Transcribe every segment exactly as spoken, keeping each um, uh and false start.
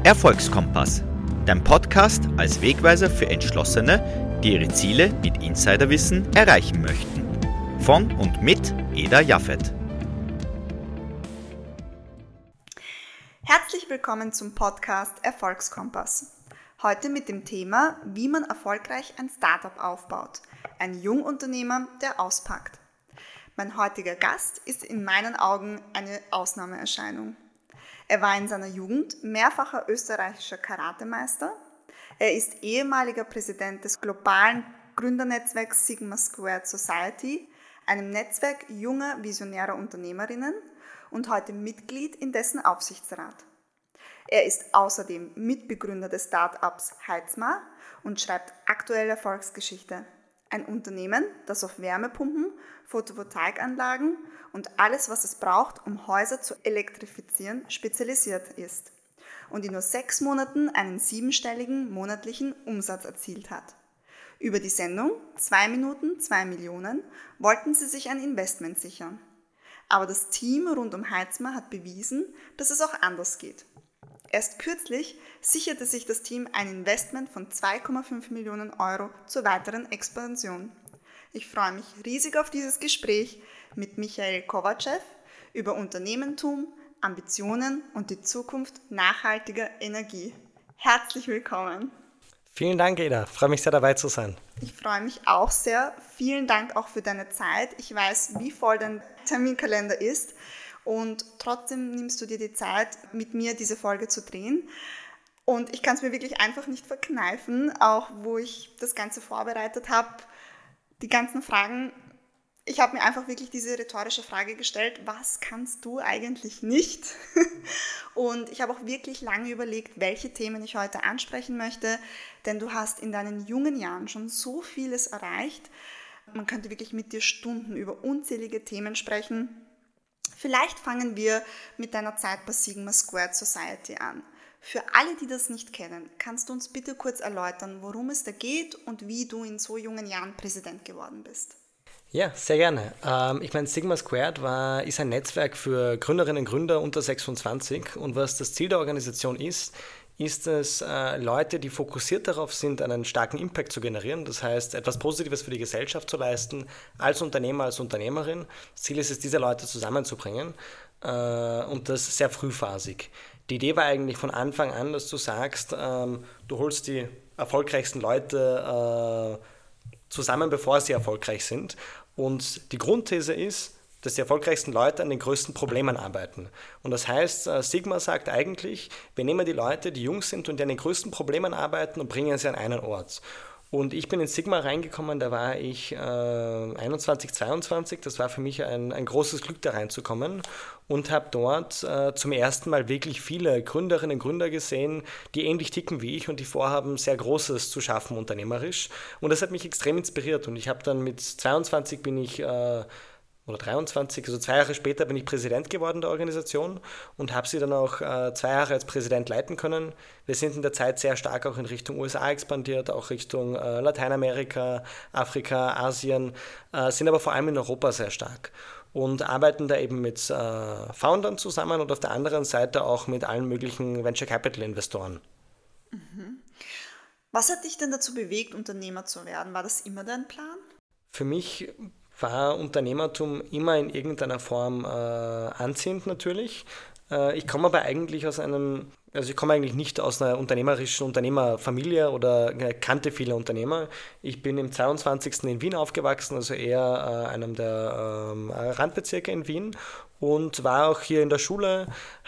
Erfolgskompass, dein Podcast als Wegweiser für Entschlossene, die ihre Ziele mit Insiderwissen erreichen möchten. Von und mit Eda Jaffet. Herzlich willkommen zum Podcast Erfolgskompass. Heute mit dem Thema, wie man erfolgreich ein Startup aufbaut. Ein Jungunternehmer, der auspackt. Mein heutiger Gast ist in meinen Augen eine Ausnahmeerscheinung. Er war in seiner Jugend mehrfacher österreichischer Karatemeister. Er ist ehemaliger Präsident des globalen Gründernetzwerks Sigma Squared Society, einem Netzwerk junger, visionärer Unternehmerinnen und heute Mitglied in dessen Aufsichtsrat. Er ist außerdem Mitbegründer des Startups Heizmar und schreibt aktuelle Erfolgsgeschichte. Ein Unternehmen, das auf Wärmepumpen, Photovoltaikanlagen und alles, was es braucht, um Häuser zu elektrifizieren, spezialisiert ist und in nur sechs Monaten einen siebenstelligen monatlichen Umsatz erzielt hat. Über die Sendung zwei Minuten, zwei Millionen wollten sie sich ein Investment sichern. Aber das Team rund um Heizmar hat bewiesen, dass es auch anders geht. Erst kürzlich sicherte sich das Team ein Investment von zwei Komma fünf Millionen Euro zur weiteren Expansion. Ich freue mich riesig auf dieses Gespräch mit Michael Kovacev über Unternehmertum, Ambitionen und die Zukunft nachhaltiger Energie. Herzlich willkommen. Vielen Dank, Eda. Ich freue mich sehr, dabei zu sein. Ich freue mich auch sehr. Vielen Dank auch für deine Zeit. Ich weiß, wie voll dein Terminkalender ist. Und trotzdem nimmst du dir die Zeit, mit mir diese Folge zu drehen. Und ich kann es mir wirklich einfach nicht verkneifen, auch wo ich das Ganze vorbereitet habe, die ganzen Fragen. Ich habe mir einfach wirklich diese rhetorische Frage gestellt, was kannst du eigentlich nicht? Und ich habe auch wirklich lange überlegt, welche Themen ich heute ansprechen möchte, denn du hast in deinen jungen Jahren schon so vieles erreicht. Man könnte wirklich mit dir Stunden über unzählige Themen sprechen. Vielleicht fangen wir mit deiner Zeit bei Sigma Squared Society an. Für alle, die das nicht kennen, kannst du uns bitte kurz erläutern, worum es da geht und wie du in so jungen Jahren Präsident geworden bist? Ja, sehr gerne. Ähm, ich meine, Sigma Squared war, ist ein Netzwerk für Gründerinnen und Gründer unter sechsundzwanzig und was das Ziel der Organisation ist, ist es, äh, Leute, die fokussiert darauf sind, einen starken Impact zu generieren, das heißt, etwas Positives für die Gesellschaft zu leisten, als Unternehmer, als Unternehmerin. Das Ziel ist es, diese Leute zusammenzubringen äh, und das sehr frühphasig. Die Idee war eigentlich von Anfang an, dass du sagst, ähm, du holst die erfolgreichsten Leute äh, zusammen, bevor sie erfolgreich sind. Und die Grundthese ist, dass die erfolgreichsten Leute an den größten Problemen arbeiten. Und das heißt, Sigma sagt eigentlich, wir nehmen die Leute, die jung sind und die an den größten Problemen arbeiten und bringen sie an einen Ort. Und ich bin in Sigma reingekommen, da war ich äh, einundzwanzig, zweiundzwanzig, das war für mich ein, ein großes Glück, da reinzukommen und habe dort äh, zum ersten Mal wirklich viele Gründerinnen und Gründer gesehen, die ähnlich ticken wie ich und die vorhaben, sehr Großes zu schaffen unternehmerisch. Und das hat mich extrem inspiriert und ich habe dann mit zweiundzwanzig bin ich äh, oder dreiundzwanzig, also zwei Jahre später bin ich Präsident geworden der Organisation und habe sie dann auch äh, zwei Jahre als Präsident leiten können. Wir sind in der Zeit sehr stark auch in Richtung U S A expandiert, auch Richtung äh, Lateinamerika, Afrika, Asien, äh, sind aber vor allem in Europa sehr stark und arbeiten da eben mit äh, Foundern zusammen und auf der anderen Seite auch mit allen möglichen Venture Capital Investoren. Mhm. Was hat dich denn dazu bewegt, Unternehmer zu werden? War das immer dein Plan? Für mich war Unternehmertum immer in irgendeiner Form äh, anziehend natürlich. Äh, ich komme aber eigentlich aus einem, also ich komme eigentlich nicht aus einer unternehmerischen Unternehmerfamilie oder äh, kannte viele Unternehmer. Ich bin im zweiundzwanzigsten in Wien aufgewachsen, also eher äh, einem der äh, Randbezirke in Wien und war auch hier in der Schule,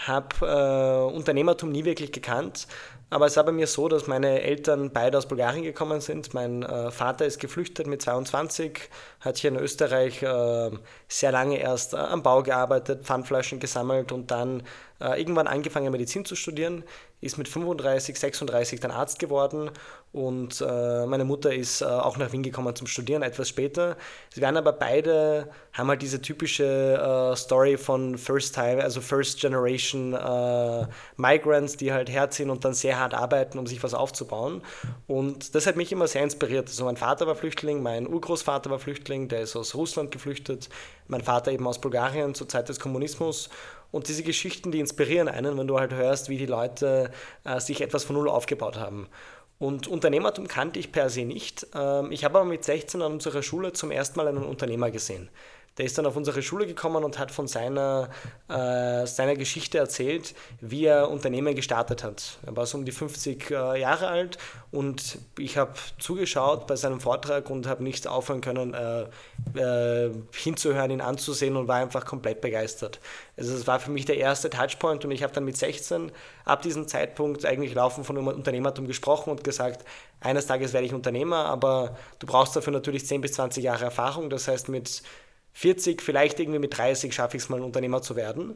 habe äh, Unternehmertum nie wirklich gekannt. Aber es war bei mir so, dass meine Eltern beide aus Bulgarien gekommen sind. Mein äh, Vater ist geflüchtet mit zweiundzwanzig, hat hier in Österreich äh, sehr lange erst äh, am Bau gearbeitet, Pfandflaschen gesammelt und dann äh, irgendwann angefangen Medizin zu studieren, ist mit fünfunddreißig, sechsunddreißig dann Arzt geworden und äh, meine Mutter ist äh, auch nach Wien gekommen zum Studieren, etwas später. Sie werden aber beide, haben halt diese typische äh, Story von First Time, also First Generation äh, Migrants, die halt herziehen und dann sehr hart arbeiten, um sich was aufzubauen. Und das hat mich immer sehr inspiriert. Also mein Vater war Flüchtling, mein Urgroßvater war Flüchtling, der ist aus Russland geflüchtet, mein Vater eben aus Bulgarien zur Zeit des Kommunismus. Und diese Geschichten, die inspirieren einen, wenn du halt hörst, wie die Leute äh, sich etwas von Null aufgebaut haben. Und Unternehmertum kannte ich per se nicht. Ähm, ich habe aber mit sechzehn an unserer Schule zum ersten Mal einen Unternehmer gesehen. Der ist dann auf unsere Schule gekommen und hat von seiner, äh, seiner Geschichte erzählt, wie er Unternehmen gestartet hat. Er war so um die fünfzig äh, Jahre alt und ich habe zugeschaut bei seinem Vortrag und habe nicht aufhören können, äh, äh, hinzuhören, ihn anzusehen und war einfach komplett begeistert. Also es war für mich der erste Touchpoint und ich habe dann mit sechzehn ab diesem Zeitpunkt eigentlich laufend von Unternehmertum gesprochen und gesagt, eines Tages werde ich Unternehmer, aber du brauchst dafür natürlich zehn bis zwanzig Jahre Erfahrung, das heißt mit vierzig, vielleicht irgendwie mit dreißig schaffe ich es mal, ein Unternehmer zu werden.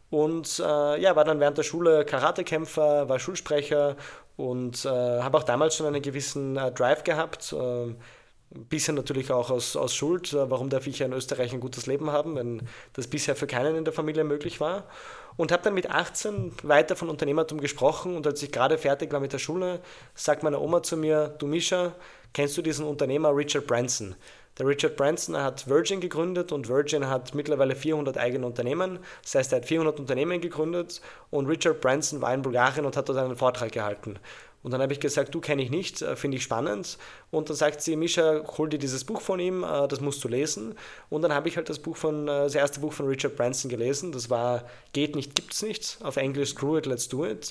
Und äh, ja, war dann während der Schule Karatekämpfer, war Schulsprecher und äh, habe auch damals schon einen gewissen äh, Drive gehabt. Äh, ein bisschen natürlich auch aus, aus Schuld. Äh, warum darf ich ja in Österreich ein gutes Leben haben, wenn das bisher für keinen in der Familie möglich war. Und habe dann mit achtzehn weiter von Unternehmertum gesprochen und als ich gerade fertig war mit der Schule, sagt meine Oma zu mir, du Mischa, kennst du diesen Unternehmer Richard Branson? Der Richard Branson hat Virgin gegründet und Virgin hat mittlerweile vierhundert eigene Unternehmen. Das heißt, er hat vierhundert Unternehmen gegründet und Richard Branson war in Bulgarien und hat dort einen Vortrag gehalten. Und dann habe ich gesagt, du kenne ich nicht, finde ich spannend. Und dann sagt sie, Mischa, hol dir dieses Buch von ihm, das musst du lesen. Und dann habe ich halt das Buch von, das erste Buch von Richard Branson gelesen. Das war Geht nicht, gibt's nicht. Auf Englisch Screw it, let's do it.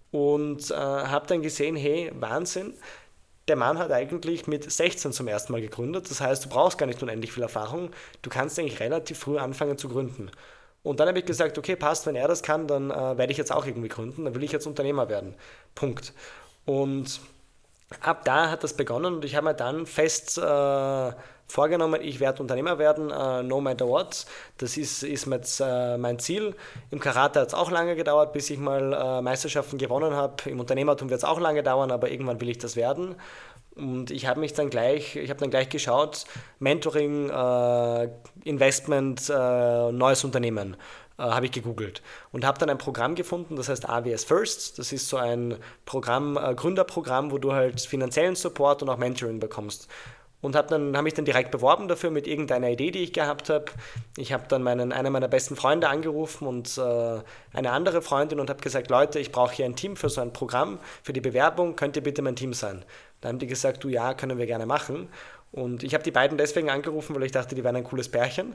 Und äh, habe dann gesehen, hey, Wahnsinn. Der Mann hat eigentlich mit sechzehn zum ersten Mal gegründet. Das heißt, du brauchst gar nicht unendlich viel Erfahrung. Du kannst eigentlich relativ früh anfangen zu gründen. Und dann habe ich gesagt, okay, passt, wenn er das kann, dann äh, werde ich jetzt auch irgendwie gründen. Dann will ich jetzt Unternehmer werden. Punkt. Und ab da hat das begonnen und ich habe mir dann fest äh, vorgenommen, ich werde Unternehmer werden, uh, no matter what. Das ist, ist jetzt, uh, mein Ziel. Im Karate hat es auch lange gedauert, bis ich mal uh, Meisterschaften gewonnen habe. Im Unternehmertum wird es auch lange dauern, aber irgendwann will ich das werden. Und ich habe mich dann gleich, ich habe dann gleich geschaut, Mentoring, uh, Investment, uh, neues Unternehmen. Habe ich gegoogelt und habe dann ein Programm gefunden, das heißt A W S First. Das ist so ein Programm, äh, Gründerprogramm, wo du halt finanziellen Support und auch Mentoring bekommst. Und habe dann habe mich dann direkt beworben dafür mit irgendeiner Idee, die ich gehabt habe. Ich habe dann meinen, einen meiner besten Freunde angerufen und äh, eine andere Freundin und habe gesagt, Leute, ich brauche hier ein Team für so ein Programm, für die Bewerbung, könnt ihr bitte mein Team sein? Da haben die gesagt, du ja, können wir gerne machen. Und ich habe die beiden deswegen angerufen, weil ich dachte, die wären ein cooles Pärchen.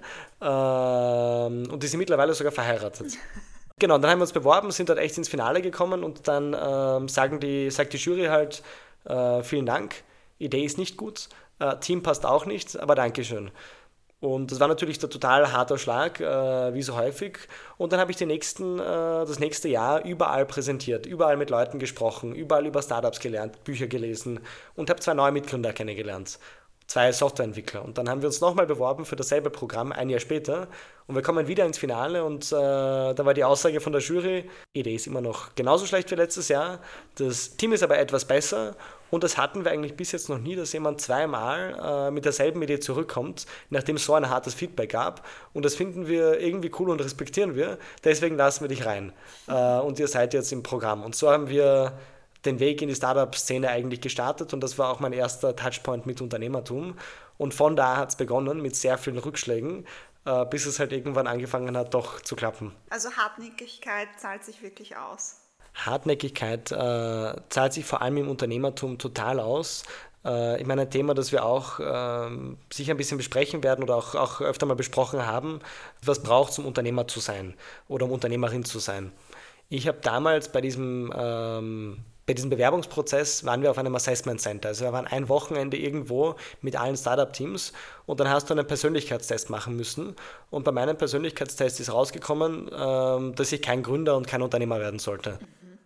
Ähm, und die sind mittlerweile sogar verheiratet. Genau, dann haben wir uns beworben, sind dort echt ins Finale gekommen und dann ähm, sagen die, sagt die Jury halt, äh, vielen Dank, Idee ist nicht gut, äh, Team passt auch nicht, aber Dankeschön. Und das war natürlich der total harter Schlag, äh, wie so häufig. Und dann habe ich die nächsten, äh, das nächste Jahr überall präsentiert, überall mit Leuten gesprochen, überall über Startups gelernt, Bücher gelesen und habe zwei neue Mitgründer kennengelernt. Zwei Softwareentwickler. Und dann haben wir uns nochmal beworben für dasselbe Programm, ein Jahr später. Und wir kommen wieder ins Finale und äh, da war die Aussage von der Jury, Idee ist immer noch genauso schlecht wie letztes Jahr, das Team ist aber etwas besser und das hatten wir eigentlich bis jetzt noch nie, dass jemand zweimal äh, mit derselben Idee zurückkommt, nachdem es so ein hartes Feedback gab. Und das finden wir irgendwie cool und respektieren wir, deswegen lassen wir dich rein. Äh, und ihr seid jetzt im Programm. Und so haben wir den Weg in die Startup-Szene eigentlich gestartet und das war auch mein erster Touchpoint mit Unternehmertum. Und von da hat es begonnen mit sehr vielen Rückschlägen, äh, bis es halt irgendwann angefangen hat, doch zu klappen. Also Hartnäckigkeit zahlt sich wirklich aus? Hartnäckigkeit äh, zahlt sich vor allem im Unternehmertum total aus. Äh, ich meine, ein Thema, das wir auch äh, sicher ein bisschen besprechen werden oder auch, auch öfter mal besprochen haben, was braucht es, um Unternehmer zu sein oder um Unternehmerin zu sein. Ich habe damals bei diesem ähm, Bei diesem Bewerbungsprozess waren wir auf einem Assessment Center. Also wir waren ein Wochenende irgendwo mit allen Startup-Teams und dann hast du einen Persönlichkeitstest machen müssen. Und bei meinem Persönlichkeitstest ist rausgekommen, äh, dass ich kein Gründer und kein Unternehmer werden sollte.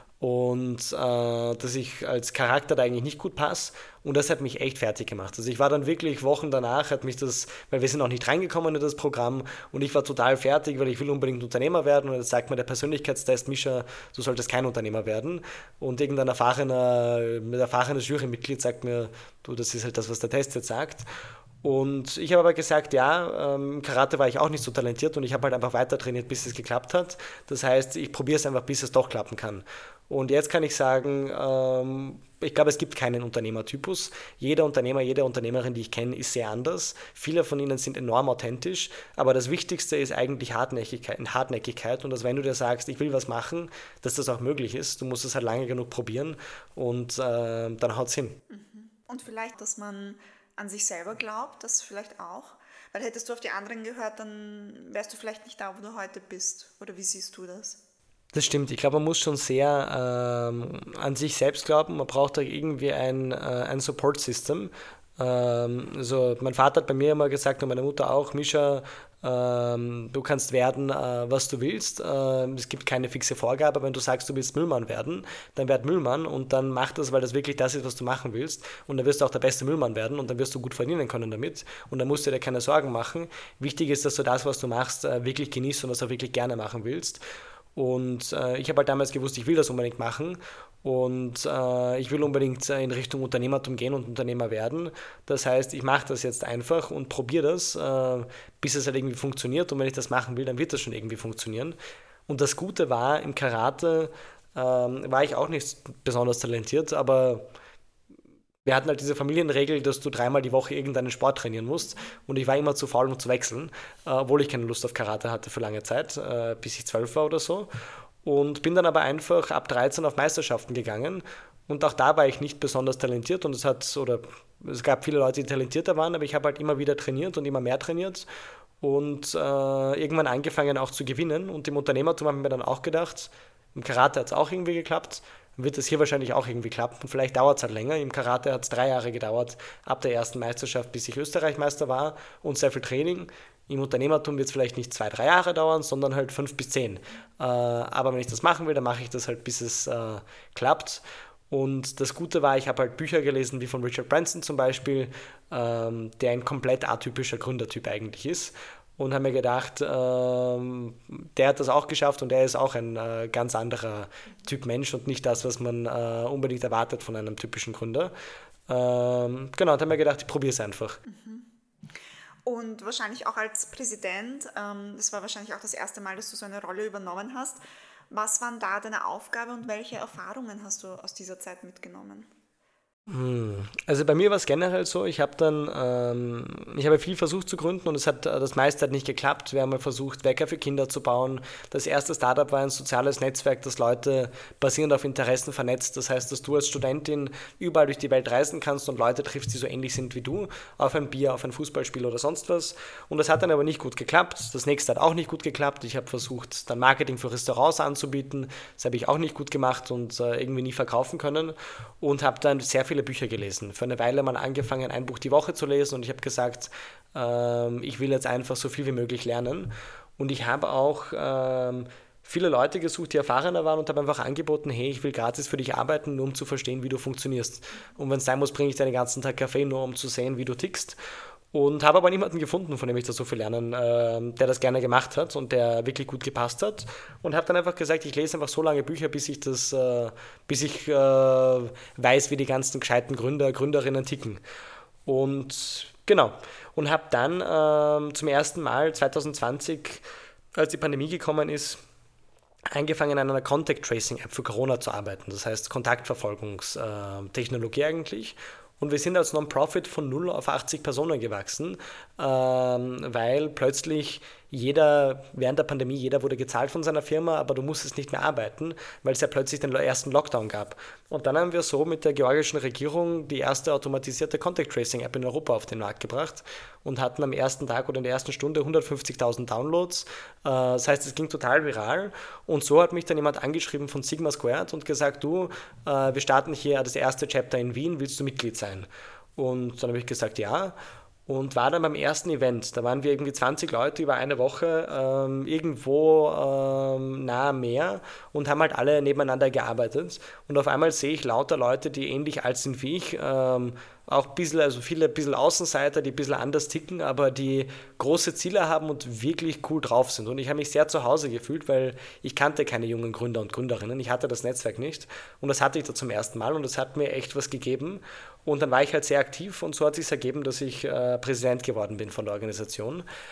Und äh, dass ich als Charakter da eigentlich nicht gut passe und das hat mich echt fertig gemacht. Also ich war dann wirklich Wochen danach, hat mich das, weil wir sind auch nicht reingekommen in das Programm und ich war total fertig, weil ich will unbedingt Unternehmer werden und jetzt sagt mir der Persönlichkeitstest, Mischa, du solltest kein Unternehmer werden und irgendein erfahrener, erfahrenes Jurymitglied sagt mir, du, das ist halt das, was der Test jetzt sagt. Und ich habe aber gesagt, ja, im ähm, Karate war ich auch nicht so talentiert und ich habe halt einfach weiter trainiert, bis es geklappt hat. Das heißt, ich probiere es einfach, bis es doch klappen kann. Und jetzt kann ich sagen, ähm, ich glaube, es gibt keinen Unternehmertypus. Jeder Unternehmer, jede Unternehmerin, die ich kenne, ist sehr anders. Viele von ihnen sind enorm authentisch, aber das Wichtigste ist eigentlich Hartnäckigkeit, Hartnäckigkeit und dass, wenn du dir sagst, ich will was machen, dass das auch möglich ist. Du musst es halt lange genug probieren und äh, dann haut es hin. Und vielleicht, dass man an sich selber glaubt, das vielleicht auch. Weil hättest du auf die anderen gehört, dann wärst du vielleicht nicht da, wo du heute bist. Oder wie siehst du das? Das stimmt. Ich glaube, man muss schon sehr ähm, an sich selbst glauben. Man braucht da irgendwie ein, äh, ein Support-System. Ähm, also mein Vater hat bei mir immer gesagt und meine Mutter auch, Mischa, ähm, du kannst werden, äh, was du willst. Ähm, es gibt keine fixe Vorgabe. Wenn du sagst, du willst Müllmann werden, dann werd Müllmann und dann mach das, weil das wirklich das ist, was du machen willst. Und dann wirst du auch der beste Müllmann werden und dann wirst du gut verdienen können damit. Und dann musst du dir keine Sorgen machen. Wichtig ist, dass du das, was du machst, äh, wirklich genießt und das auch wirklich gerne machen willst. Und äh, ich habe halt damals gewusst, ich will das unbedingt machen und äh, ich will unbedingt in Richtung Unternehmertum gehen und Unternehmer werden. Das heißt, ich mache das jetzt einfach und probiere das, äh, bis es halt irgendwie funktioniert. Und wenn ich das machen will, dann wird das schon irgendwie funktionieren. Und das Gute war, im Karate äh, war ich auch nicht besonders talentiert, aber wir hatten halt diese Familienregel, dass du dreimal die Woche irgendeinen Sport trainieren musst und ich war immer zu faul, um zu wechseln, äh, obwohl ich keine Lust auf Karate hatte für lange Zeit, äh, bis ich zwölf war oder so, und bin dann aber einfach ab dreizehn auf Meisterschaften gegangen und auch da war ich nicht besonders talentiert und es hat, oder es gab viele Leute, die talentierter waren, aber ich habe halt immer wieder trainiert und immer mehr trainiert und äh, irgendwann angefangen auch zu gewinnen und im Unternehmertum habe ich mir dann auch gedacht, im Karate hat es auch irgendwie geklappt, wird es hier wahrscheinlich auch irgendwie klappen. Vielleicht dauert es halt länger. Im Karate hat es drei Jahre gedauert, ab der ersten Meisterschaft, bis ich Österreichmeister war und sehr viel Training. Im Unternehmertum wird es vielleicht nicht zwei, drei Jahre dauern, sondern halt fünf bis zehn. Äh, aber wenn ich das machen will, dann mache ich das halt, bis es äh, klappt. Und das Gute war, ich habe halt Bücher gelesen, wie von Richard Branson zum Beispiel, ähm, der ein komplett atypischer Gründertyp eigentlich ist. Und habe mir gedacht, ähm, der hat das auch geschafft und er ist auch ein äh, ganz anderer Typ Mensch und nicht das, was man äh, unbedingt erwartet von einem typischen Gründer. Ähm, genau, und habe mir gedacht, ich probiere es einfach. Und wahrscheinlich auch als Präsident, ähm, das war wahrscheinlich auch das erste Mal, dass du so eine Rolle übernommen hast. Was waren da deine Aufgabe und welche Erfahrungen hast du aus dieser Zeit mitgenommen? Also bei mir war es generell so, ich habe dann, ähm, ich habe viel versucht zu gründen und es hat, das meiste hat nicht geklappt. Wir haben mal versucht, Wecker für Kinder zu bauen. Das erste Startup war ein soziales Netzwerk, das Leute basierend auf Interessen vernetzt. Das heißt, dass du als Studentin überall durch die Welt reisen kannst und Leute triffst, die so ähnlich sind wie du, auf ein Bier, auf ein Fußballspiel oder sonst was. Und das hat dann aber nicht gut geklappt. Das nächste hat auch nicht gut geklappt. Ich habe versucht, dann Marketing für Restaurants anzubieten. Das habe ich auch nicht gut gemacht und äh, irgendwie nie verkaufen können und habe dann sehr viele Bücher gelesen. Für eine Weile mal angefangen, ein Buch die Woche zu lesen und ich habe gesagt, ähm, ich will jetzt einfach so viel wie möglich lernen. Und ich habe auch ähm, viele Leute gesucht, die erfahrener waren und habe einfach angeboten, hey, ich will gratis für dich arbeiten, nur um zu verstehen, wie du funktionierst. Und wenn es sein muss, bringe ich dir den ganzen Tag Kaffee, nur um zu sehen, wie du tickst. Und habe aber niemanden gefunden, von dem ich da so viel lernen, äh, der das gerne gemacht hat und der wirklich gut gepasst hat. Und habe dann einfach gesagt, ich lese einfach so lange Bücher, bis ich das, äh, bis ich äh, weiß, wie die ganzen gescheiten Gründer, Gründerinnen ticken. Und genau. Und habe dann äh, zum ersten Mal zwanzig zwanzig, als die Pandemie gekommen ist, angefangen, an einer Contact Tracing App für Corona zu arbeiten. Das heißt Kontaktverfolgungstechnologie eigentlich. Und wir sind als Non-Profit von null auf achtzig Personen gewachsen, ähm, weil plötzlich jeder, während der Pandemie, jeder wurde gezahlt von seiner Firma, aber du musstest nicht mehr arbeiten, weil es ja plötzlich den ersten Lockdown gab. Und dann haben wir so mit der georgischen Regierung die erste automatisierte Contact-Tracing-App in Europa auf den Markt gebracht und hatten am ersten Tag oder in der ersten Stunde hundertfünfzigtausend Downloads. Das heißt, es ging total viral und so hat mich dann jemand angeschrieben von Sigma Squared und gesagt, du, wir starten hier das erste Chapter in Wien, willst du Mitglied sein? Und dann habe ich gesagt, ja. Und war dann beim ersten Event, da waren wir irgendwie zwanzig Leute über eine Woche ähm, irgendwo ähm, nahe am Meer und haben halt alle nebeneinander gearbeitet. Und auf einmal sehe ich lauter Leute, die ähnlich alt sind wie ich, ähm, auch ein bisschen, also viele ein bisschen Außenseiter, die ein bisschen anders ticken, aber die große Ziele haben und wirklich cool drauf sind. Und ich habe mich sehr zu Hause gefühlt, weil ich kannte keine jungen Gründer und Gründerinnen. Ich hatte das Netzwerk nicht und das hatte ich da zum ersten Mal und das hat mir echt was gegeben. Und dann war ich halt sehr aktiv und so hat es sich ergeben, dass ich äh, Präsident geworden bin von der Organisation.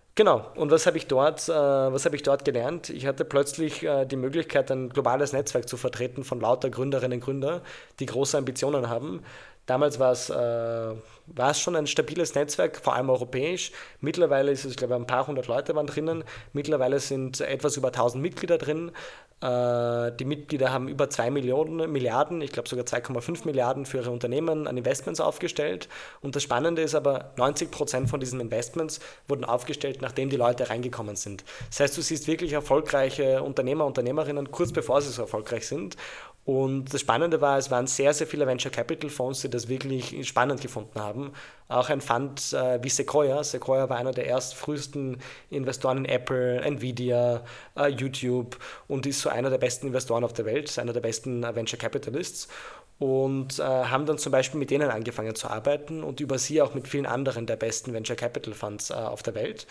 Genau. Und was habe ich dort, äh, was habe ich dort gelernt? Ich hatte plötzlich äh, die Möglichkeit, ein globales Netzwerk zu vertreten von lauter Gründerinnen und Gründern, die große Ambitionen haben. Damals war es, äh, war es schon ein stabiles Netzwerk, vor allem europäisch. Mittlerweile ist es, ich glaube, ein paar hundert Leute waren drinnen. Mittlerweile sind etwas über tausend Mitglieder drin. Äh, die Mitglieder haben über zwei Millionen, Milliarden, ich glaube sogar zwei Komma fünf Milliarden für ihre Unternehmen an Investments aufgestellt. Und das Spannende ist aber, neunzig Prozent von diesen Investments wurden aufgestellt, nachdem die Leute reingekommen sind. Das heißt, du siehst wirklich erfolgreiche Unternehmer, Unternehmerinnen kurz bevor sie so erfolgreich sind. Und das Spannende war, es waren sehr, sehr viele Venture Capital Fonds, die das wirklich spannend gefunden haben. Auch ein Fund äh, wie Sequoia. Sequoia war einer der erst frühesten Investoren in Apple, Nvidia, äh, YouTube und ist so einer der besten Investoren auf der Welt, einer der besten äh, Venture Capitalists. Und äh, haben dann zum Beispiel mit denen angefangen zu arbeiten und über sie auch mit vielen anderen der besten Venture Capital Funds äh, auf der Welt.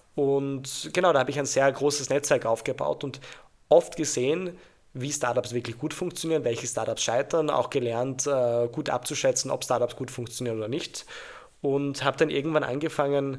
Und genau, da habe ich ein sehr großes Netzwerk aufgebaut und oft gesehen, wie Startups wirklich gut funktionieren, welche Startups scheitern, auch gelernt, äh, gut abzuschätzen, ob Startups gut funktionieren oder nicht. Und habe dann irgendwann angefangen,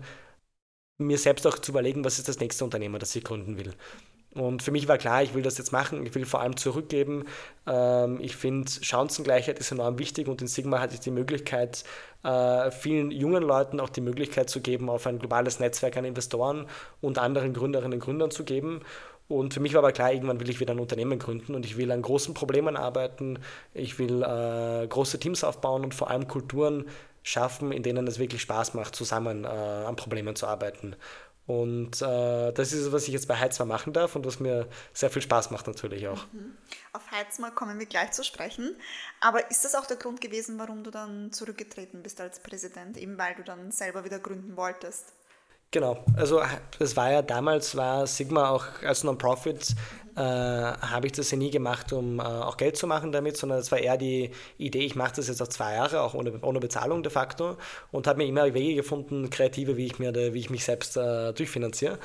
mir selbst auch zu überlegen, was ist das nächste Unternehmen, das ich gründen will. Und für mich war klar, ich will das jetzt machen, ich will vor allem zurückgeben. Ähm, ich finde, Chancengleichheit ist enorm wichtig und in Sigma hatte ich die Möglichkeit, äh, vielen jungen Leuten auch die Möglichkeit zu geben, auf ein globales Netzwerk an Investoren und anderen Gründerinnen und Gründern zu geben. Und für mich war aber klar, irgendwann will ich wieder ein Unternehmen gründen und ich will an großen Problemen arbeiten, ich will äh, große Teams aufbauen und vor allem Kulturen schaffen, in denen es wirklich Spaß macht, zusammen äh, an Problemen zu arbeiten. Und äh, das ist es, was ich jetzt bei Heizmar machen darf und was mir sehr viel Spaß macht natürlich auch. Mhm. Auf Heizmar kommen wir gleich zu sprechen. Aber ist das auch der Grund gewesen, warum du dann zurückgetreten bist als Präsident, eben weil du dann selber wieder gründen wolltest? Genau, also das war ja damals, war Sigma auch als Non-Profit, äh, habe ich das ja nie gemacht, um äh, auch Geld zu machen damit, sondern es war eher die Idee, ich mache das jetzt auf zwei Jahre, auch ohne, ohne Bezahlung de facto und habe mir immer Wege gefunden, kreative, wie ich, mir, wie ich mich selbst äh, durchfinanziere.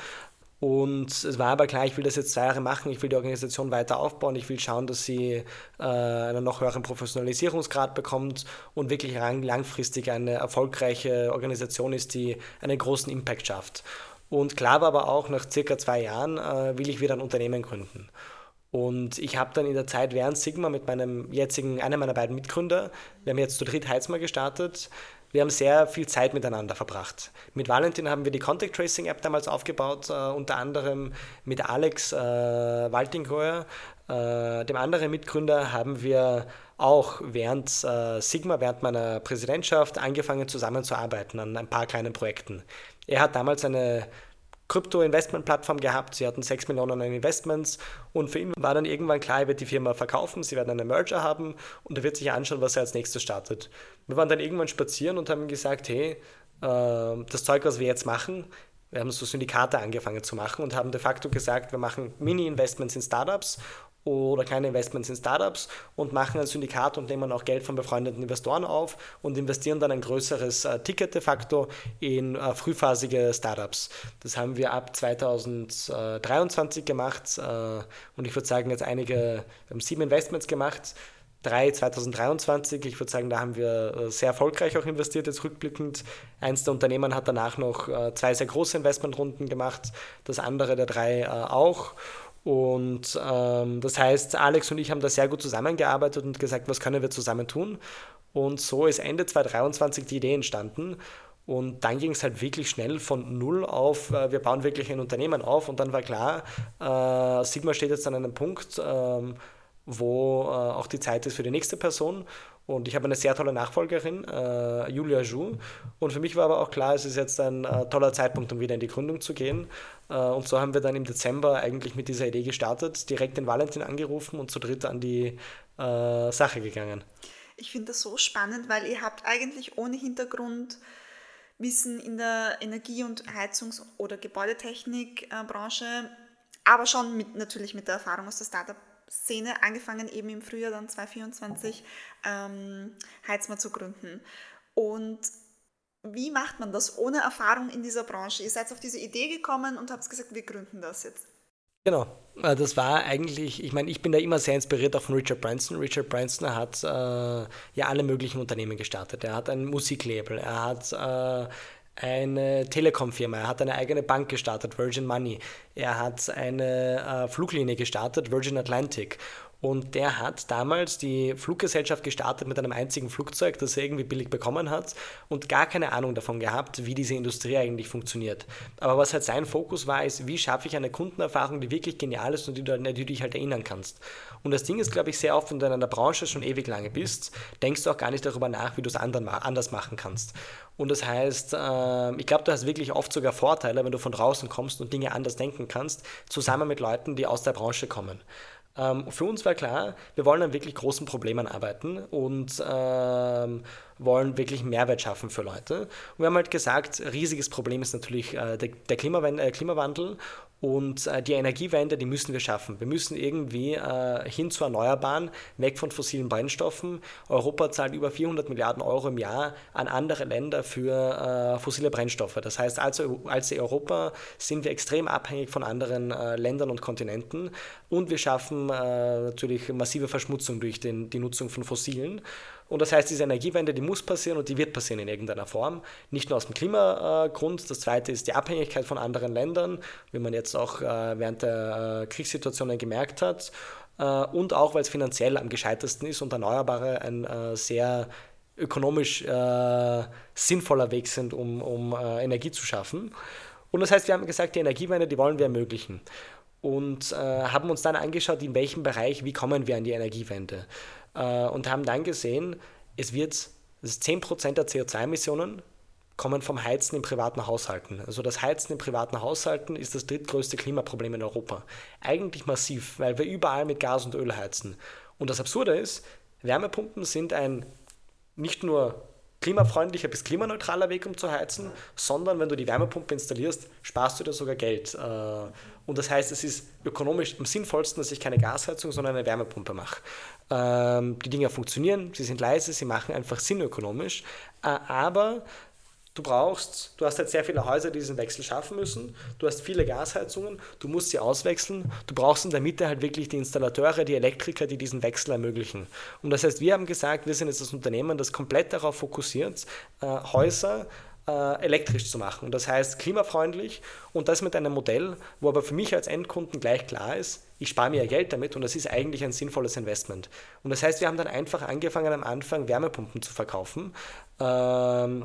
Und es war aber klar, ich will das jetzt zwei Jahre machen, ich will die Organisation weiter aufbauen, ich will schauen, dass sie äh, einen noch höheren Professionalisierungsgrad bekommt und wirklich langfristig eine erfolgreiche Organisation ist, die einen großen Impact schafft. Und klar war aber auch, nach circa zwei Jahren äh, will ich wieder ein Unternehmen gründen. Und ich habe dann in der Zeit während Sigma mit meinem jetzigen, einem meiner beiden Mitgründer, wir haben jetzt zu dritt Heizmar gestartet. Wir haben sehr viel Zeit miteinander verbracht. Mit Valentin haben wir die Contact Tracing App damals aufgebaut, äh, unter anderem mit Alex äh, Waltinghoer, äh, dem anderen Mitgründer, haben wir auch während äh, Sigma, während meiner Präsidentschaft angefangen zusammenzuarbeiten an ein paar kleinen Projekten. Er hat damals eine Krypto-Investment-Plattform gehabt, sie hatten sechs Millionen an Investments und für ihn war dann irgendwann klar, er wird die Firma verkaufen, sie werden einen Merger haben und er wird sich anschauen, was er als nächstes startet. Wir waren dann irgendwann spazieren und haben gesagt, hey, äh, das Zeug, was wir jetzt machen, wir haben so Syndikate angefangen zu machen und haben de facto gesagt, wir machen Mini-Investments in Startups oder kleine Investments in Startups und machen ein Syndikat und nehmen auch Geld von befreundeten Investoren auf und investieren dann ein größeres äh, Ticket de facto in äh, frühphasige Startups. Das haben wir ab zweitausenddreiundzwanzig gemacht äh, und ich würde sagen, jetzt einige, wir haben sieben Investments gemacht, drei zweitausenddreiundzwanzig, ich würde sagen, da haben wir äh, sehr erfolgreich auch investiert, jetzt rückblickend. Eins der Unternehmen hat danach noch äh, zwei sehr große Investmentrunden gemacht, das andere der drei äh, auch. Und ähm, das heißt, Alex und ich haben da sehr gut zusammengearbeitet und gesagt, was können wir zusammen tun? Und so ist Ende zweitausenddreiundzwanzig die Idee entstanden. Und dann ging es halt wirklich schnell von null auf, äh, wir bauen wirklich ein Unternehmen auf. Und dann war klar, äh, Sigma steht jetzt an einem Punkt, ähm, wo äh, auch die Zeit ist für die nächste Person. Und ich habe eine sehr tolle Nachfolgerin, äh, Julia Zhu. Und für mich war aber auch klar, es ist jetzt ein äh, toller Zeitpunkt, um wieder in die Gründung zu gehen. Äh, und so haben wir dann im Dezember eigentlich mit dieser Idee gestartet, direkt den Valentin angerufen und zu dritt an die äh, Sache gegangen. Ich finde das so spannend, weil ihr habt eigentlich ohne Hintergrundwissen in der Energie- und Heizungs- oder Gebäudetechnikbranche, aber schon mit, natürlich mit der Erfahrung aus der Startup Szene angefangen, eben im Frühjahr dann zweitausendvierundzwanzig ähm, Heizmar zu gründen. Und wie macht man das ohne Erfahrung in dieser Branche? Ihr seid auf diese Idee gekommen und habt gesagt, wir gründen das jetzt. Genau, das war eigentlich, ich meine, ich bin da immer sehr inspiriert auch von Richard Branson. Richard Branson hat äh, ja alle möglichen Unternehmen gestartet. Er hat ein Musiklabel, er hat äh, eine Telekom-Firma, er hat eine eigene Bank gestartet, Virgin Money, er hat eine äh, Fluglinie gestartet, Virgin Atlantic. Und der hat damals die Fluggesellschaft gestartet mit einem einzigen Flugzeug, das er irgendwie billig bekommen hat und gar keine Ahnung davon gehabt, wie diese Industrie eigentlich funktioniert. Aber was halt sein Fokus war, ist, wie schaffe ich eine Kundenerfahrung, die wirklich genial ist und die du, an die du dich halt erinnern kannst. Und das Ding ist, glaube ich, sehr oft, wenn du in einer Branche schon ewig lange bist, denkst du auch gar nicht darüber nach, wie du es anders machen kannst. Und das heißt, äh, ich glaube, du hast wirklich oft sogar Vorteile, wenn du von draußen kommst und Dinge anders denken kannst, zusammen mit Leuten, die aus der Branche kommen. Ähm, für uns war klar, wir wollen an wirklich großen Problemen arbeiten und ähm, wollen wirklich Mehrwert schaffen für Leute. Und wir haben halt gesagt, riesiges Problem ist natürlich äh, der, der Klimawandel, äh, Klimawandel und äh, die Energiewende, die müssen wir schaffen. Wir müssen irgendwie äh, hin zu Erneuerbaren, weg von fossilen Brennstoffen. Europa zahlt über vierhundert Milliarden Euro im Jahr an andere Länder für äh, fossile Brennstoffe. Das heißt, als, als Europa sind wir extrem abhängig von anderen äh, Ländern und Kontinenten und wir schaffen äh, natürlich massive Verschmutzung durch den, die Nutzung von Fossilen. Und das heißt, diese Energiewende, die muss passieren und die wird passieren in irgendeiner Form. Nicht nur aus dem Klimagrund. Das zweite ist die Abhängigkeit von anderen Ländern, wie man jetzt auch äh, während der äh, Kriegssituationen gemerkt hat. Äh, und auch, weil es finanziell am gescheitersten ist und Erneuerbare ein äh, sehr ökonomisch äh, sinnvoller Weg sind, um, um äh, Energie zu schaffen. Und das heißt, wir haben gesagt, die Energiewende, die wollen wir ermöglichen. Und äh, haben uns dann angeschaut, in welchem Bereich, wie kommen wir an die Energiewende. Äh, und haben dann gesehen, es wird zehn Prozent der C O zwei Emissionen kommen vom Heizen in privaten Haushalten. Also das Heizen in privaten Haushalten ist das drittgrößte Klimaproblem in Europa. Eigentlich massiv, weil wir überall mit Gas und Öl heizen. Und das Absurde ist, Wärmepumpen sind ein nicht nur klimafreundlicher bis klimaneutraler Weg, um zu heizen, sondern wenn du die Wärmepumpe installierst, sparst du dir sogar Geld. Und das heißt, es ist ökonomisch am sinnvollsten, dass ich keine Gasheizung, sondern eine Wärmepumpe mache. Die Dinger funktionieren, sie sind leise, sie machen einfach Sinn ökonomisch, aber du brauchst, du hast halt sehr viele Häuser, die diesen Wechsel schaffen müssen, du hast viele Gasheizungen, du musst sie auswechseln, du brauchst in der Mitte halt wirklich die Installateure, die Elektriker, die diesen Wechsel ermöglichen. Und das heißt, wir haben gesagt, wir sind jetzt das Unternehmen, das komplett darauf fokussiert, äh, Häuser äh, elektrisch zu machen. Und das heißt klimafreundlich und das mit einem Modell, wo aber für mich als Endkunden gleich klar ist, ich spare mir ja Geld damit und das ist eigentlich ein sinnvolles Investment. Und das heißt, wir haben dann einfach angefangen am Anfang Wärmepumpen zu verkaufen, ähm,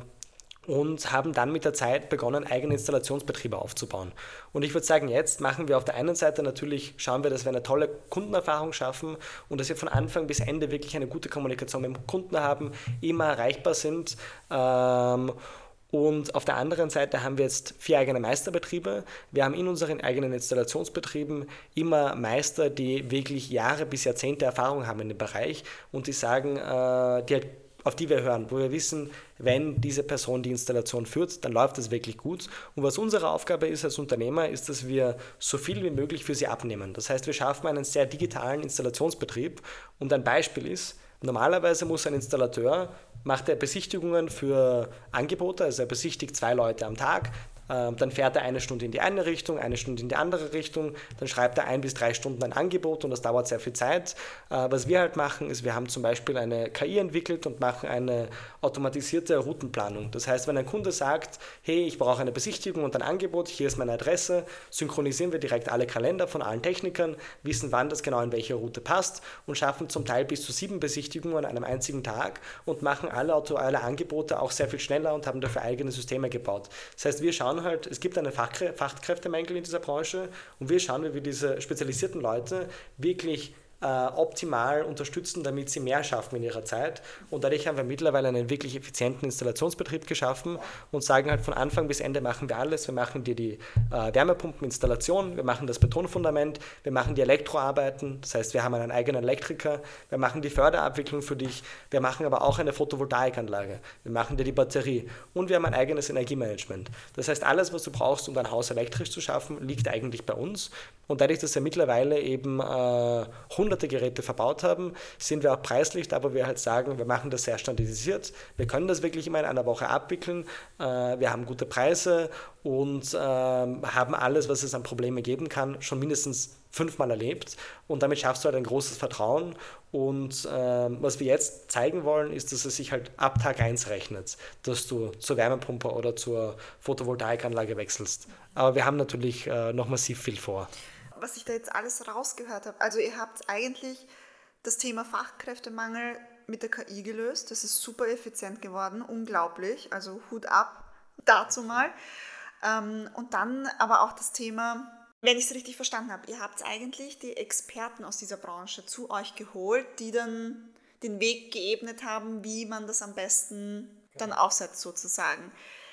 und haben dann mit der Zeit begonnen, eigene Installationsbetriebe aufzubauen. Und ich würde sagen, jetzt machen wir auf der einen Seite natürlich, schauen wir, dass wir eine tolle Kundenerfahrung schaffen und dass wir von Anfang bis Ende wirklich eine gute Kommunikation mit dem Kunden haben, immer erreichbar sind. Ähm, und auf der anderen Seite haben wir jetzt vier eigene Meisterbetriebe. Wir haben in unseren eigenen Installationsbetrieben immer Meister, die wirklich Jahre bis Jahrzehnte Erfahrung haben in dem Bereich und die sagen, äh, die halt auf die wir hören, wo wir wissen, wenn diese Person die Installation führt, dann läuft das wirklich gut. Und was unsere Aufgabe ist als Unternehmer, ist, dass wir so viel wie möglich für sie abnehmen. Das heißt, wir schaffen einen sehr digitalen Installationsbetrieb. Und ein Beispiel ist, normalerweise muss ein Installateur, macht er Besichtigungen für Angebote, also er besichtigt zwei Leute am Tag, dann fährt er eine Stunde in die eine Richtung, eine Stunde in die andere Richtung, dann schreibt er ein bis drei Stunden ein Angebot und das dauert sehr viel Zeit. Was wir halt machen, ist, wir haben zum Beispiel eine K I entwickelt und machen eine automatisierte Routenplanung. Das heißt, wenn ein Kunde sagt, hey, ich brauche eine Besichtigung und ein Angebot, hier ist meine Adresse, synchronisieren wir direkt alle Kalender von allen Technikern, wissen, wann das genau in welche Route passt und schaffen zum Teil bis zu sieben Besichtigungen an einem einzigen Tag und machen alle, alle Angebote auch sehr viel schneller und haben dafür eigene Systeme gebaut. Das heißt, wir schauen halt, es gibt einen Fachkrä- Fachkräftemangel in dieser Branche und wir schauen, wie wir diese spezialisierten Leute wirklich äh, optimal unterstützen, damit sie mehr schaffen in ihrer Zeit. Und dadurch haben wir mittlerweile einen wirklich effizienten Installationsbetrieb geschaffen und sagen halt, von Anfang bis Ende machen wir alles. Wir machen dir die äh, Wärmepumpeninstallation, wir machen das Betonfundament, wir machen die Elektroarbeiten, das heißt, wir haben einen eigenen Elektriker, wir machen die Förderabwicklung für dich, wir machen aber auch eine Photovoltaikanlage, wir machen dir die Batterie und wir haben ein eigenes Energiemanagement. Das heißt, alles, was du brauchst, um dein Haus elektrisch zu schaffen, liegt eigentlich bei uns. Und dadurch, dass wir mittlerweile eben äh, hunderte Geräte verbaut haben, sind wir auch preislich, da wo wir halt sagen, wir machen das sehr standardisiert, wir können das wirklich immer in einer Woche abwickeln, äh, wir haben gute Preise und äh, haben alles, was es an Problemen geben kann, schon mindestens fünfmal erlebt und damit schaffst du halt ein großes Vertrauen und äh, was wir jetzt zeigen wollen, ist, dass es sich halt ab Tag eins rechnet, dass du zur Wärmepumpe oder zur Photovoltaikanlage wechselst. Aber wir haben natürlich äh, noch massiv viel vor. Was ich da jetzt alles rausgehört habe, also ihr habt eigentlich das Thema Fachkräftemangel mit der K I gelöst, das ist super effizient geworden, unglaublich, also Hut ab dazu mal. Ähm, und dann aber auch das Thema, wenn ich es richtig verstanden habe, ihr habt eigentlich die Experten aus dieser Branche zu euch geholt, die dann den Weg geebnet haben, wie man das am besten dann aufsetzt sozusagen.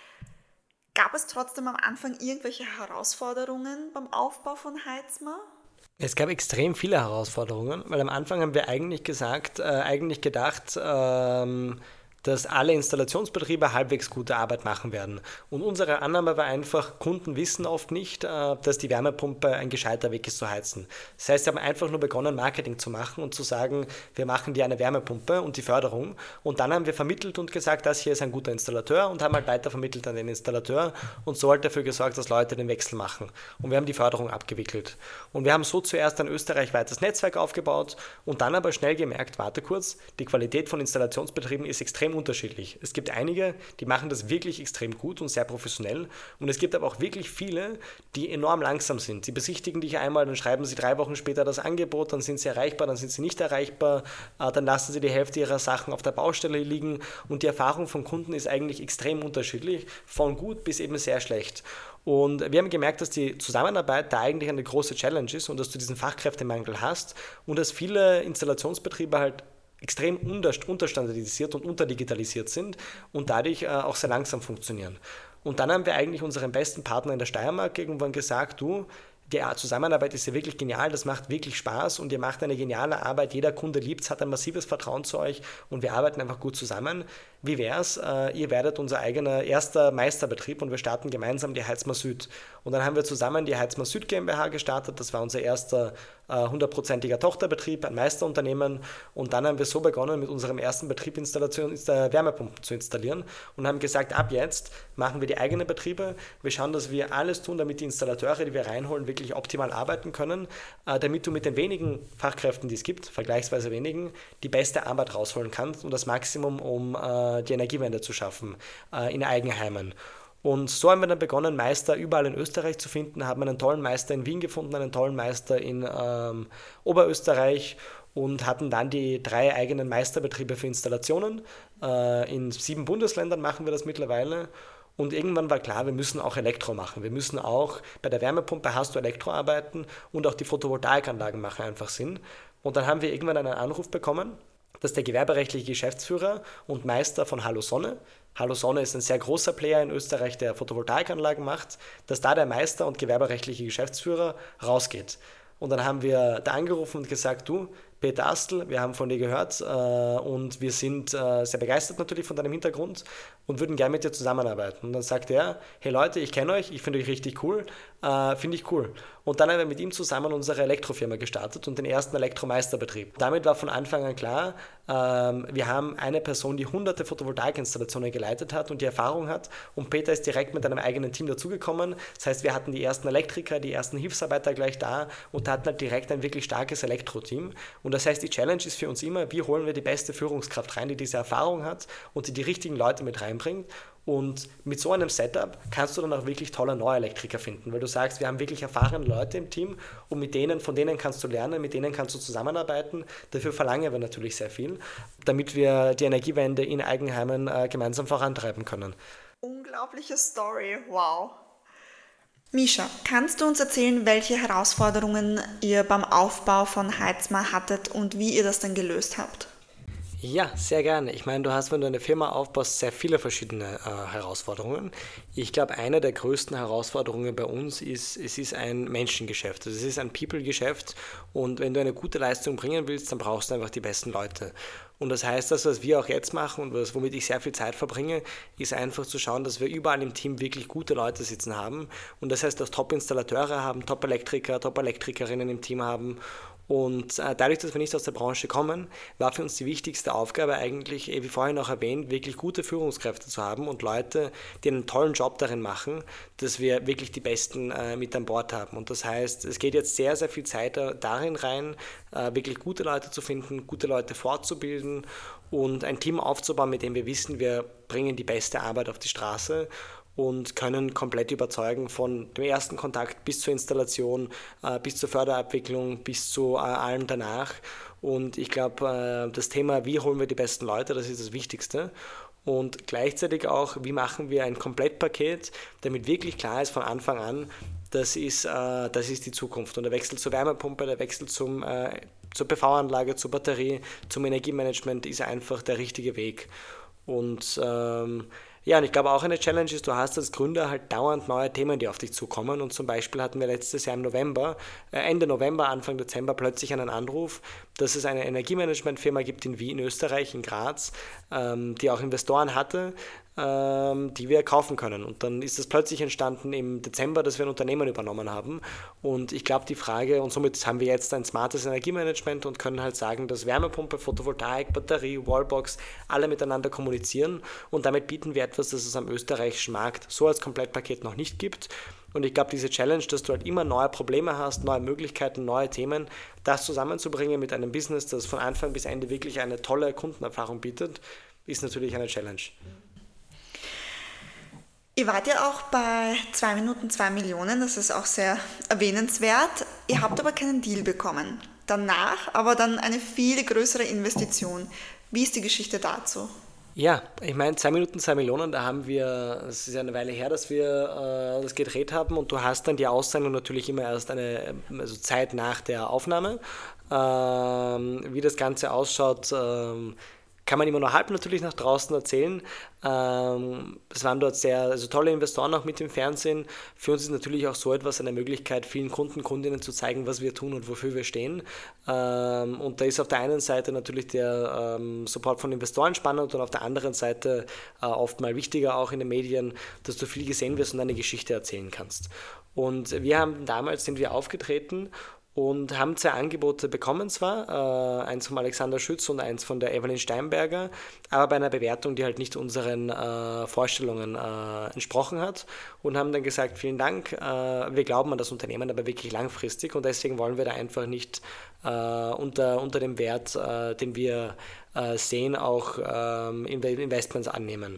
Gab es trotzdem am Anfang irgendwelche Herausforderungen beim Aufbau von Heizmar? Es gab extrem viele Herausforderungen, weil am Anfang haben wir eigentlich gesagt, äh, eigentlich gedacht, ähm, dass alle Installationsbetriebe halbwegs gute Arbeit machen werden. Und unsere Annahme war einfach, Kunden wissen oft nicht, dass die Wärmepumpe ein gescheiter Weg ist zu heizen. Das heißt, sie haben einfach nur begonnen, Marketing zu machen und zu sagen, wir machen dir eine Wärmepumpe und die Förderung. Und dann haben wir vermittelt und gesagt, das hier ist ein guter Installateur und haben halt weiter vermittelt an den Installateur und so halt dafür gesorgt, dass Leute den Wechsel machen. Und wir haben die Förderung abgewickelt. Und wir haben so zuerst ein österreichweites Netzwerk aufgebaut und dann aber schnell gemerkt, warte kurz, die Qualität von Installationsbetrieben ist extrem unterschiedlich. Es gibt einige, die machen das wirklich extrem gut und sehr professionell und es gibt aber auch wirklich viele, die enorm langsam sind. Sie besichtigen dich einmal, dann schreiben sie drei Wochen später das Angebot, dann sind sie erreichbar, dann sind sie nicht erreichbar, dann lassen sie die Hälfte ihrer Sachen auf der Baustelle liegen und die Erfahrung von Kunden ist eigentlich extrem unterschiedlich, von gut bis eben sehr schlecht. Und wir haben gemerkt, dass die Zusammenarbeit da eigentlich eine große Challenge ist und dass du diesen Fachkräftemangel hast und dass viele Installationsbetriebe halt extrem unterstandardisiert und unterdigitalisiert sind und dadurch äh, auch sehr langsam funktionieren. Und dann haben wir eigentlich unseren besten Partner in der Steiermark irgendwann gesagt, du, die Zusammenarbeit ist ja wirklich genial, das macht wirklich Spaß und ihr macht eine geniale Arbeit, jeder Kunde liebt es, hat ein massives Vertrauen zu euch und wir arbeiten einfach gut zusammen. Wie wär's, äh, ihr werdet unser eigener erster Meisterbetrieb und wir starten gemeinsam die Heizmar Süd. Und dann haben wir zusammen die Heizmar Süd GmbH gestartet, das war unser erster hundertprozentiger Tochterbetrieb, ein Meisterunternehmen und dann haben wir so begonnen, mit unserem ersten Betrieb Installation, Wärmepumpen zu installieren und haben gesagt, ab jetzt machen wir die eigenen Betriebe, wir schauen, dass wir alles tun, damit die Installateure, die wir reinholen, wirklich optimal arbeiten können, damit du mit den wenigen Fachkräften, die es gibt, vergleichsweise wenigen, die beste Arbeit rausholen kannst und das Maximum, um die Energiewende zu schaffen in Eigenheimen. Und so haben wir dann begonnen, Meister überall in Österreich zu finden, haben einen tollen Meister in Wien gefunden, einen tollen Meister in ähm, Oberösterreich und hatten dann die drei eigenen Meisterbetriebe für Installationen. Äh, in sieben Bundesländern machen wir das mittlerweile. Und irgendwann war klar, wir müssen auch Elektro machen. Wir müssen auch, bei der Wärmepumpe hast du Elektroarbeiten und auch die Photovoltaikanlagen machen einfach Sinn. Und dann haben wir irgendwann einen Anruf bekommen, dass der gewerberechtliche Geschäftsführer und Meister von Hallo Sonne, Hallo Sonne ist ein sehr großer Player in Österreich, der Photovoltaikanlagen macht, dass da der Meister und gewerberechtliche Geschäftsführer rausgeht. Und dann haben wir da angerufen und gesagt, du, Peter Astl, wir haben von dir gehört äh, und wir sind äh, sehr begeistert natürlich von deinem Hintergrund und würden gerne mit dir zusammenarbeiten. Und dann sagt er, hey Leute, ich kenne euch, ich finde euch richtig cool, äh, finde ich cool. Und dann haben wir mit ihm zusammen unsere Elektrofirma gestartet und den ersten Elektromeisterbetrieb. Damit war von Anfang an klar, ähm, wir haben eine Person, die hunderte Photovoltaikinstallationen geleitet hat und die Erfahrung hat und Peter ist direkt mit einem eigenen Team dazugekommen. Das heißt, wir hatten die ersten Elektriker, die ersten Hilfsarbeiter gleich da und hatten halt direkt ein wirklich starkes Elektro-Team. Und das heißt, die Challenge ist für uns immer, wie holen wir die beste Führungskraft rein, die diese Erfahrung hat und die die richtigen Leute mit reinbringt. Und mit so einem Setup kannst du dann auch wirklich tolle neue Elektriker finden, weil du sagst, wir haben wirklich erfahrene Leute im Team und mit denen, von denen kannst du lernen, mit denen kannst du zusammenarbeiten. Dafür verlangen wir natürlich sehr viel, damit wir die Energiewende in Eigenheimen äh, gemeinsam vorantreiben können. Unglaubliche Story, wow. Mischa, kannst du uns erzählen, welche Herausforderungen ihr beim Aufbau von Heizmar hattet und wie ihr das dann gelöst habt? Ja, sehr gerne. Ich meine, du hast, wenn du eine Firma aufbaust, sehr viele verschiedene äh, Herausforderungen. Ich glaube, eine der größten Herausforderungen bei uns ist, es ist ein Menschengeschäft. Also es ist ein People-Geschäft und wenn du eine gute Leistung bringen willst, dann brauchst du einfach die besten Leute. Und das heißt, das, was wir auch jetzt machen und was, womit ich sehr viel Zeit verbringe, ist einfach zu schauen, dass wir überall im Team wirklich gute Leute sitzen haben. Und das heißt, dass Top-Installateure haben, Top-Elektriker, Top-Elektrikerinnen im Team haben Und äh, dadurch, dass wir nicht aus der Branche kommen, war für uns die wichtigste Aufgabe eigentlich, wie vorhin auch erwähnt, wirklich gute Führungskräfte zu haben und Leute, die einen tollen Job darin machen, dass wir wirklich die Besten äh, mit an Bord haben. Und das heißt, es geht jetzt sehr, sehr viel Zeit darin rein, äh, wirklich gute Leute zu finden, gute Leute fortzubilden und ein Team aufzubauen, mit dem wir wissen, wir bringen die beste Arbeit auf die Straße und können komplett überzeugen von dem ersten Kontakt bis zur Installation, äh, bis zur Förderabwicklung, bis zu äh, allem danach. Und ich glaube, äh, das Thema, wie holen wir die besten Leute, das ist das Wichtigste. Und gleichzeitig auch, wie machen wir ein Komplettpaket, damit wirklich klar ist von Anfang an, das ist, äh, das ist die Zukunft. Und der Wechsel zur Wärmepumpe, der Wechsel zum, äh, zur P V-Anlage, zur Batterie, zum Energiemanagement ist einfach der richtige Weg. Und ähm, ja, und ich glaube auch eine Challenge ist, du hast als Gründer halt dauernd neue Themen, die auf dich zukommen. Und zum Beispiel hatten wir letztes Jahr im November, äh Ende November, Anfang Dezember plötzlich einen Anruf, dass es eine Energiemanagementfirma gibt in Wien, Österreich, in Graz, ähm, die auch Investoren hatte, ähm, die wir kaufen können. Und dann ist es plötzlich entstanden im Dezember, dass wir ein Unternehmen übernommen haben. Und ich glaube, die Frage, und somit haben wir jetzt ein smartes Energiemanagement und können halt sagen, dass Wärmepumpe, Photovoltaik, Batterie, Wallbox alle miteinander kommunizieren. Und damit bieten wir etwas, das es am österreichischen Markt so als Komplettpaket noch nicht gibt. Und ich glaube, diese Challenge, dass du halt immer neue Probleme hast, neue Möglichkeiten, neue Themen, das zusammenzubringen mit einem Business, das von Anfang bis Ende wirklich eine tolle Kundenerfahrung bietet, ist natürlich eine Challenge. Ihr wart ja auch bei zwei Minuten zwei Millionen, das ist auch sehr erwähnenswert. Ihr habt aber keinen Deal bekommen. Danach aber dann eine viel größere Investition. Wie ist die Geschichte dazu? Ja, ich meine, zwei Minuten, zwei Millionen, da haben wir, es ist ja eine Weile her, dass wir äh, das gedreht haben und du hast dann die Auszahlung natürlich immer erst eine also Zeit nach der Aufnahme. Ähm, wie das Ganze ausschaut, ähm, kann man immer nur halb natürlich nach draußen erzählen. Ähm, es waren dort sehr also tolle Investoren auch mit im Fernsehen. Für uns ist natürlich auch so etwas eine Möglichkeit, vielen Kunden, Kundinnen zu zeigen, was wir tun und wofür wir stehen. Ähm, und da ist auf der einen Seite natürlich der ähm, Support von Investoren spannend und auf der anderen Seite äh, oft mal wichtiger auch in den Medien, dass du viel gesehen wirst und eine Geschichte erzählen kannst. Und wir haben damals sind wir aufgetreten und haben zwei Angebote bekommen zwar, äh, eins von Alexander Schütz und eins von der Evelyn Steinberger, aber bei einer Bewertung, die halt nicht unseren äh, Vorstellungen äh, entsprochen hat und haben dann gesagt, vielen Dank, äh, wir glauben an das Unternehmen, aber wirklich langfristig und deswegen wollen wir da einfach nicht äh, unter, unter dem Wert, äh, den wir äh, sehen, auch ähm, Investments annehmen.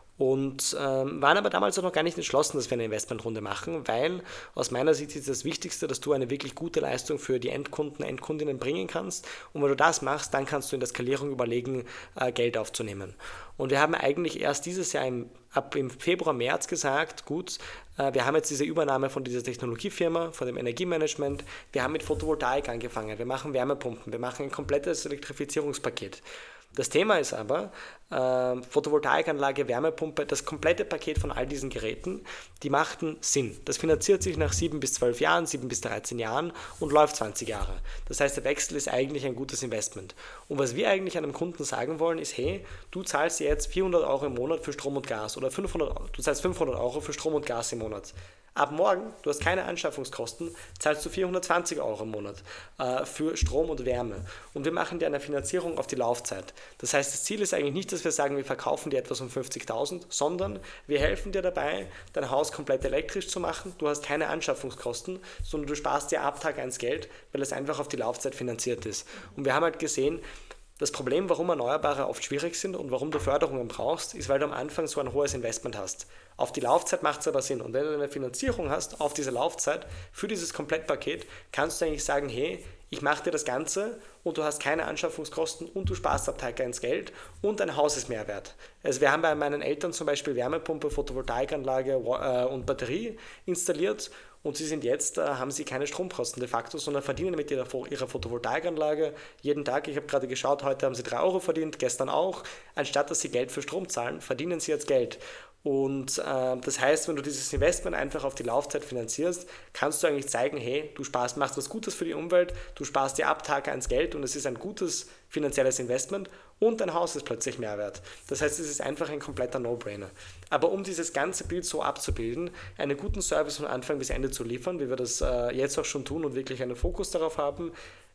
Und ähm, waren aber damals auch noch gar nicht entschlossen, dass wir eine Investmentrunde machen, weil aus meiner Sicht ist das Wichtigste, dass du eine wirklich gute Leistung für die Endkunden, Endkundinnen bringen kannst. Und wenn du das machst, dann kannst du in der Skalierung überlegen, äh, Geld aufzunehmen. Und wir haben eigentlich erst dieses Jahr im, ab im Februar, März gesagt, gut, äh, wir haben jetzt diese Übernahme von dieser Technologiefirma, von dem Energiemanagement, wir haben mit Photovoltaik angefangen, wir machen Wärmepumpen, wir machen ein komplettes Elektrifizierungspaket. Das Thema ist aber, äh, Photovoltaikanlage, Wärmepumpe, das komplette Paket von all diesen Geräten, die machten Sinn. Das finanziert sich nach sieben bis zwölf Jahren, sieben bis dreizehn Jahren und läuft zwanzig Jahre. Das heißt, der Wechsel ist eigentlich ein gutes Investment. Und was wir eigentlich einem Kunden sagen wollen, ist, hey, du zahlst jetzt vierhundert Euro im Monat für Strom und Gas oder fünfhundert Euro, du zahlst fünfhundert Euro für Strom und Gas im Monat. Ab morgen, du hast keine Anschaffungskosten, zahlst du vierhundertzwanzig Euro im Monat äh, für Strom und Wärme. Und wir machen dir eine Finanzierung auf die Laufzeit. Das heißt, das Ziel ist eigentlich nicht, dass wir sagen, wir verkaufen dir etwas um fünfzigtausend, sondern wir helfen dir dabei, dein Haus komplett elektrisch zu machen. Du hast keine Anschaffungskosten, sondern du sparst dir ab Tag eins Geld, weil es einfach auf die Laufzeit finanziert ist. Und wir haben halt gesehen, das Problem, warum Erneuerbare oft schwierig sind und warum du Förderungen brauchst, ist, weil du am Anfang so ein hohes Investment hast. Auf die Laufzeit macht es aber Sinn. Und wenn du eine Finanzierung hast auf diese Laufzeit für dieses Komplettpaket, kannst du eigentlich sagen, hey, ich mache dir das Ganze und du hast keine Anschaffungskosten und du sparst ab Tag eins Geld und dein Haus ist mehr wert. Also wir haben bei meinen Eltern zum Beispiel Wärmepumpe, Photovoltaikanlage äh, und Batterie installiert und sie sind jetzt, äh, haben sie keine Stromkosten de facto, sondern verdienen mit ihrer, ihrer Photovoltaikanlage jeden Tag. Ich habe gerade geschaut, heute haben sie drei Euro verdient, gestern auch. Anstatt dass sie Geld für Strom zahlen, verdienen sie jetzt Geld. Und äh, das heißt, wenn du dieses Investment einfach auf die Laufzeit finanzierst, kannst du eigentlich zeigen, hey, du sparst, machst was Gutes für die Umwelt, du sparst dir ab Tag eins Geld und es ist ein gutes finanzielles Investment und dein Haus ist plötzlich mehr wert. Das heißt, es ist einfach ein kompletter No-Brainer. Aber um dieses ganze Bild so abzubilden, einen guten Service von Anfang bis Ende zu liefern, wie wir das äh, jetzt auch schon tun und wirklich einen Fokus darauf haben,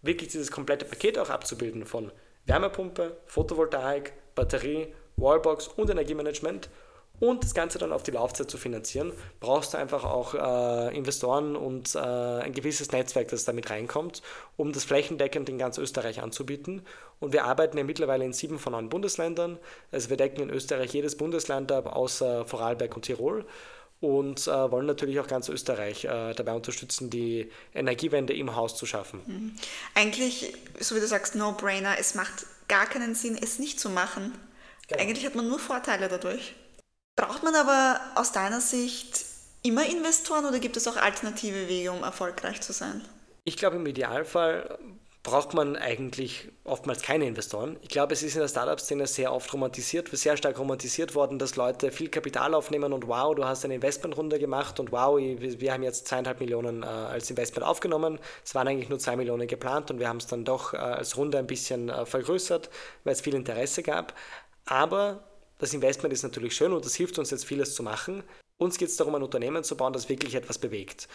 wirklich dieses komplette Paket auch abzubilden von Wärmepumpe, Photovoltaik, Batterie, Wallbox und Energiemanagement und das Ganze dann auf die Laufzeit zu finanzieren, brauchst du einfach auch äh, Investoren und äh, ein gewisses Netzwerk, das damit reinkommt, um das flächendeckend in ganz Österreich anzubieten. Und wir arbeiten ja mittlerweile in sieben von neun Bundesländern. Also wir decken in Österreich jedes Bundesland ab, außer Vorarlberg und Tirol. Und äh, wollen natürlich auch ganz Österreich äh, dabei unterstützen, die Energiewende im Haus zu schaffen. Mhm. Eigentlich, so wie du sagst, No-Brainer, es macht gar keinen Sinn, es nicht zu machen. Genau. Eigentlich hat man nur Vorteile dadurch. Braucht man aber aus deiner Sicht immer Investoren oder gibt es auch alternative Wege, um erfolgreich zu sein? Ich glaube, im Idealfall braucht man eigentlich oftmals keine Investoren. Ich glaube, es ist in der Startup-Szene sehr oft romantisiert, sehr stark romantisiert worden, dass Leute viel Kapital aufnehmen und wow, du hast eine Investmentrunde gemacht und wow, wir haben jetzt zweieinhalb Millionen äh, als Investment aufgenommen. Es waren eigentlich nur zwei Millionen geplant und wir haben es dann doch äh, als Runde ein bisschen äh, vergrößert, weil es viel Interesse gab. Aber das Investment ist natürlich schön und das hilft uns jetzt vieles zu machen. Uns geht es darum, ein Unternehmen zu bauen, das wirklich etwas bewegt.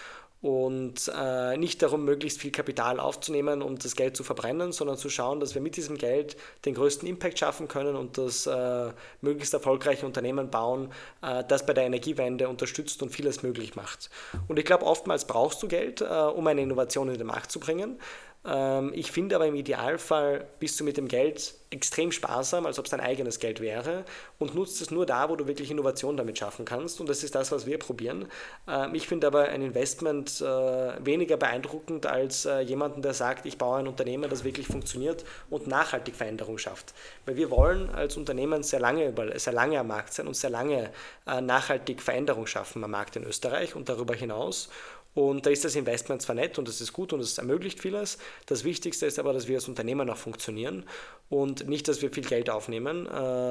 Und äh, nicht darum, möglichst viel Kapital aufzunehmen und das Geld zu verbrennen, sondern zu schauen, dass wir mit diesem Geld den größten Impact schaffen können und das äh, möglichst erfolgreiche Unternehmen bauen, äh, das bei der Energiewende unterstützt und vieles möglich macht. Und ich glaube, oftmals brauchst du Geld, äh, um eine Innovation in den Markt zu bringen. Ich finde aber im Idealfall bist du mit dem Geld extrem sparsam, als ob es dein eigenes Geld wäre und nutzt es nur da, wo du wirklich Innovation damit schaffen kannst und das ist das, was wir probieren. Ich finde aber ein Investment weniger beeindruckend als jemanden, der sagt, ich baue ein Unternehmen, das wirklich funktioniert und nachhaltig Veränderung schafft. Weil wir wollen als Unternehmen sehr lange, sehr lange am Markt sein und sehr lange nachhaltig Veränderung schaffen am Markt in Österreich und darüber hinaus. Und da ist das Investment zwar nett und das ist gut und es ermöglicht vieles. Das Wichtigste ist aber, dass wir als Unternehmer noch funktionieren und nicht, dass wir viel Geld aufnehmen.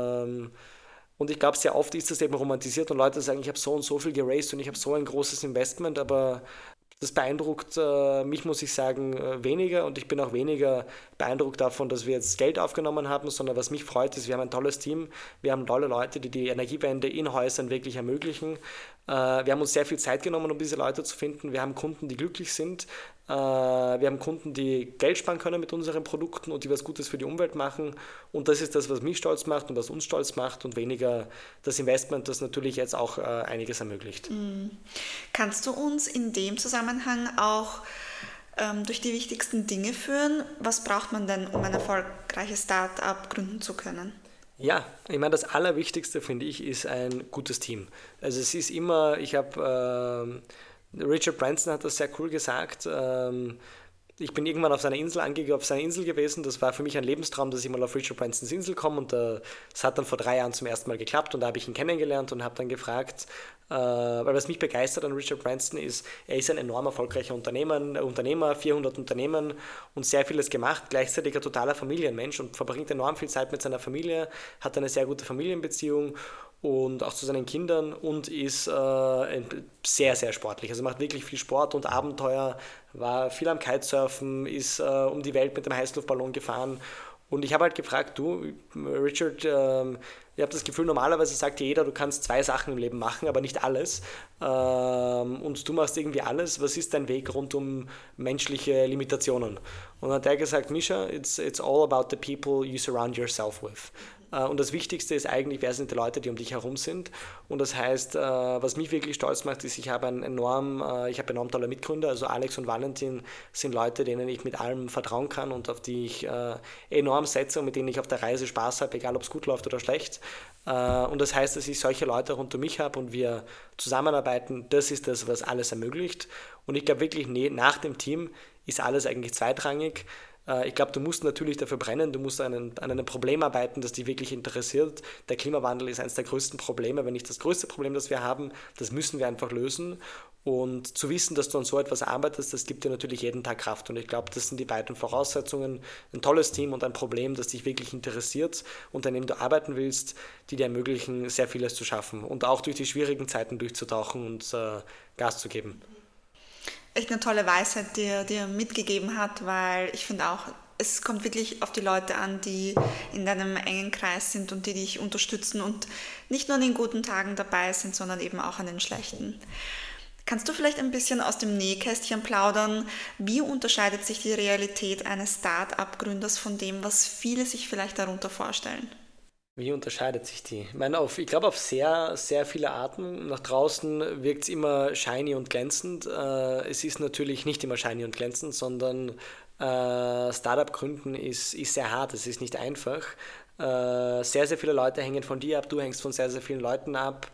Und ich glaube, sehr oft ist das eben romantisiert und Leute sagen, ich habe so und so viel geraced und ich habe so ein großes Investment, aber das beeindruckt äh, mich, muss ich sagen, äh, weniger und ich bin auch weniger beeindruckt davon, dass wir jetzt Geld aufgenommen haben, sondern was mich freut, ist, wir haben ein tolles Team, wir haben tolle Leute, die die Energiewende in Häusern wirklich ermöglichen. Äh, wir haben uns sehr viel Zeit genommen, um diese Leute zu finden. Wir haben Kunden, die glücklich sind. Äh, wir haben Kunden, die Geld sparen können mit unseren Produkten und die was Gutes für die Umwelt machen. Und das ist das, was mich stolz macht und was uns stolz macht und weniger das Investment, das natürlich jetzt auch äh, einiges ermöglicht. Mhm. Kannst du uns in dem Zusammenhang auch ähm, durch die wichtigsten Dinge führen? Was braucht man denn, um ein erfolgreiches Start-up gründen zu können? Ja, ich meine, das Allerwichtigste, finde ich, ist ein gutes Team. Also es ist immer, ich habe, äh, Richard Branson hat das sehr cool gesagt, ähm, ich bin irgendwann auf seiner Insel ange- auf seiner Insel gewesen, das war für mich ein Lebenstraum, dass ich mal auf Richard Bransons Insel komme und äh, das hat dann vor drei Jahren zum ersten Mal geklappt und da habe ich ihn kennengelernt und habe dann gefragt, äh, weil was mich begeistert an Richard Branson ist, er ist ein enorm erfolgreicher Unternehmer, Unternehmer, vierhundert Unternehmen und sehr vieles gemacht, gleichzeitig ein totaler Familienmensch und verbringt enorm viel Zeit mit seiner Familie, hat eine sehr gute Familienbeziehung und auch zu seinen Kindern und ist äh, sehr, sehr sportlich. Also macht wirklich viel Sport und Abenteuer, war viel am Kitesurfen, ist äh, um die Welt mit dem Heißluftballon gefahren. Und ich habe halt gefragt, du, Richard, äh, ich habe das Gefühl, normalerweise sagt dir jeder, du kannst zwei Sachen im Leben machen, aber nicht alles. Ähm, und du machst irgendwie alles. Was ist dein Weg rund um menschliche Limitationen? Und dann hat er gesagt, Mischa, it's, it's all about the people you surround yourself with. Und das Wichtigste ist eigentlich, wer sind die Leute, die um dich herum sind. Und das heißt, was mich wirklich stolz macht, ist, ich habe einen enorm, ich habe enorm tolle Mitgründer. Also Alex und Valentin sind Leute, denen ich mit allem vertrauen kann und auf die ich enorm setze und mit denen ich auf der Reise Spaß habe, egal ob es gut läuft oder schlecht. Und das heißt, dass ich solche Leute rund um mich habe und wir zusammenarbeiten. Das ist das, was alles ermöglicht. Und ich glaube wirklich, nach dem Team ist alles eigentlich zweitrangig. Ich glaube, du musst natürlich dafür brennen, du musst an, einen, an einem Problem arbeiten, das dich wirklich interessiert. Der Klimawandel ist eines der größten Probleme, wenn nicht das größte Problem, das wir haben. Das müssen wir einfach lösen. Und zu wissen, dass du an so etwas arbeitest, das gibt dir natürlich jeden Tag Kraft. Und ich glaube, das sind die beiden Voraussetzungen. Ein tolles Team und ein Problem, das dich wirklich interessiert und an dem du arbeiten willst, die dir ermöglichen, sehr vieles zu schaffen und auch durch die schwierigen Zeiten durchzutauchen und äh, Gas zu geben. Echt eine tolle Weisheit, die er dir mitgegeben hat, weil ich finde auch, es kommt wirklich auf die Leute an, die in deinem engen Kreis sind und die dich unterstützen und nicht nur an den guten Tagen dabei sind, sondern eben auch an den schlechten. Kannst du vielleicht ein bisschen aus dem Nähkästchen plaudern? Wie unterscheidet sich die Realität eines Start-up-Gründers von dem, was viele sich vielleicht darunter vorstellen? Wie unterscheidet sich die? Ich meine, auf, ich glaube auf sehr, sehr viele Arten. Nach draußen wirkt es immer shiny und glänzend. Äh, es ist natürlich nicht immer shiny und glänzend, sondern äh, Startup gründen ist, ist sehr hart, es ist nicht einfach. Äh, sehr, sehr viele Leute hängen von dir ab, du hängst von sehr, sehr vielen Leuten ab.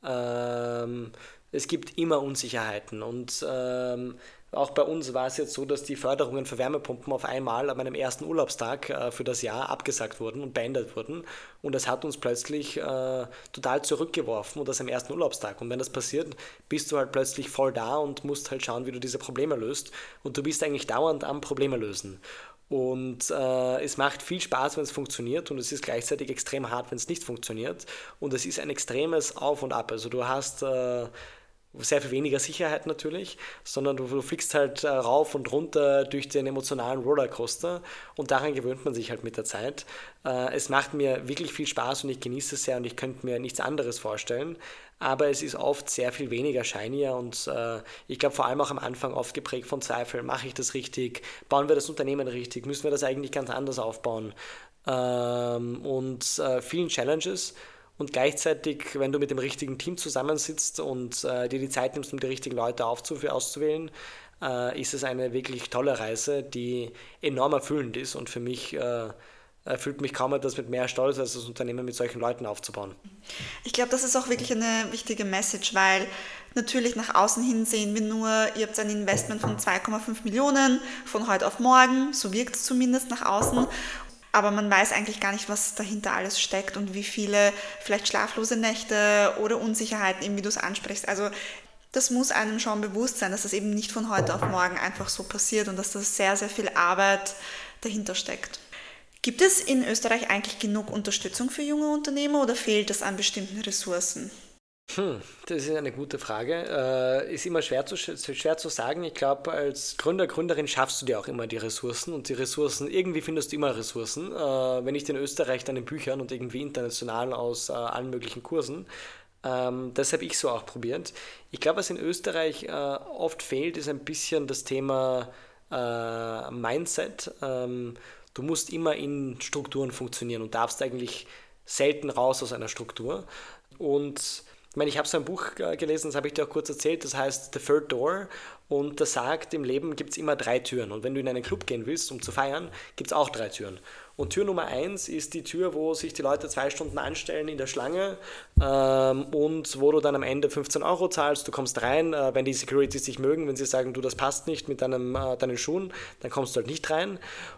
Ähm, es gibt immer Unsicherheiten und ähm, auch bei uns war es jetzt so, dass die Förderungen für Wärmepumpen auf einmal an meinem ersten Urlaubstag äh, für das Jahr abgesagt wurden und beendet wurden. Und das hat uns plötzlich äh, total zurückgeworfen und das am ersten Urlaubstag. Und wenn das passiert, bist du halt plötzlich voll da und musst halt schauen, wie du diese Probleme löst. Und du bist eigentlich dauernd am Probleme lösen. Und äh, es macht viel Spaß, wenn es funktioniert und es ist gleichzeitig extrem hart, wenn es nicht funktioniert. Und es ist ein extremes Auf und Ab. Also du hast... Äh, sehr viel weniger Sicherheit natürlich, sondern du, du fliegst halt äh, rauf und runter durch den emotionalen Rollercoaster und daran gewöhnt man sich halt mit der Zeit. Äh, es macht mir wirklich viel Spaß und ich genieße es sehr und ich könnte mir nichts anderes vorstellen, aber es ist oft sehr viel weniger shinier und äh, ich glaube vor allem auch am Anfang oft geprägt von Zweifeln. Mache ich das richtig? Bauen wir das Unternehmen richtig? Müssen wir das eigentlich ganz anders aufbauen? Ähm, und äh, vielen Challenges. Und gleichzeitig, wenn du mit dem richtigen Team zusammensitzt und äh, dir die Zeit nimmst, um die richtigen Leute aufzu- auszuwählen, äh, ist es eine wirklich tolle Reise, die enorm erfüllend ist. Und für mich äh, erfüllt mich kaum etwas mit mehr Stolz, als das Unternehmen mit solchen Leuten aufzubauen. Ich glaube, das ist auch wirklich eine wichtige Message, weil natürlich nach außen hin sehen wir nur, ihr habt ein Investment von zwei Komma fünf Millionen von heute auf morgen, so wirkt es zumindest nach außen. Aber man weiß eigentlich gar nicht, was dahinter alles steckt und wie viele vielleicht schlaflose Nächte oder Unsicherheiten, eben wie du es ansprichst. Also das muss einem schon bewusst sein, dass das eben nicht von heute auf morgen einfach so passiert und dass da sehr, sehr viel Arbeit dahinter steckt. Gibt es in Österreich eigentlich genug Unterstützung für junge Unternehmer oder fehlt es an bestimmten Ressourcen? Hm, das ist eine gute Frage. Äh, ist immer schwer zu, schwer zu sagen. Ich glaube, als Gründer, Gründerin schaffst du dir auch immer die Ressourcen und die Ressourcen, irgendwie findest du immer Ressourcen. Äh, wenn nicht in Österreich, dann in Büchern und irgendwie international aus äh, allen möglichen Kursen. Ähm, das habe ich so auch probiert. Ich glaube, was in Österreich äh, oft fehlt, ist ein bisschen das Thema äh, Mindset. Ähm, du musst immer in Strukturen funktionieren und darfst eigentlich selten raus aus einer Struktur. Und ich meine, ich habe so ein Buch gelesen, das habe ich dir auch kurz erzählt, das heißt The Third Door und das sagt, im Leben gibt es immer drei Türen und wenn du in einen Club gehen willst, um zu feiern, gibt es auch drei Türen. Und Tür Nummer eins ist die Tür, wo sich die Leute zwei Stunden anstellen in der Schlange ähm, und wo du dann am Ende fünfzehn Euro zahlst, du kommst rein, äh, wenn die Securities dich mögen, wenn sie sagen, du, das passt nicht mit deinem, äh, deinen Schuhen, dann kommst du halt nicht rein.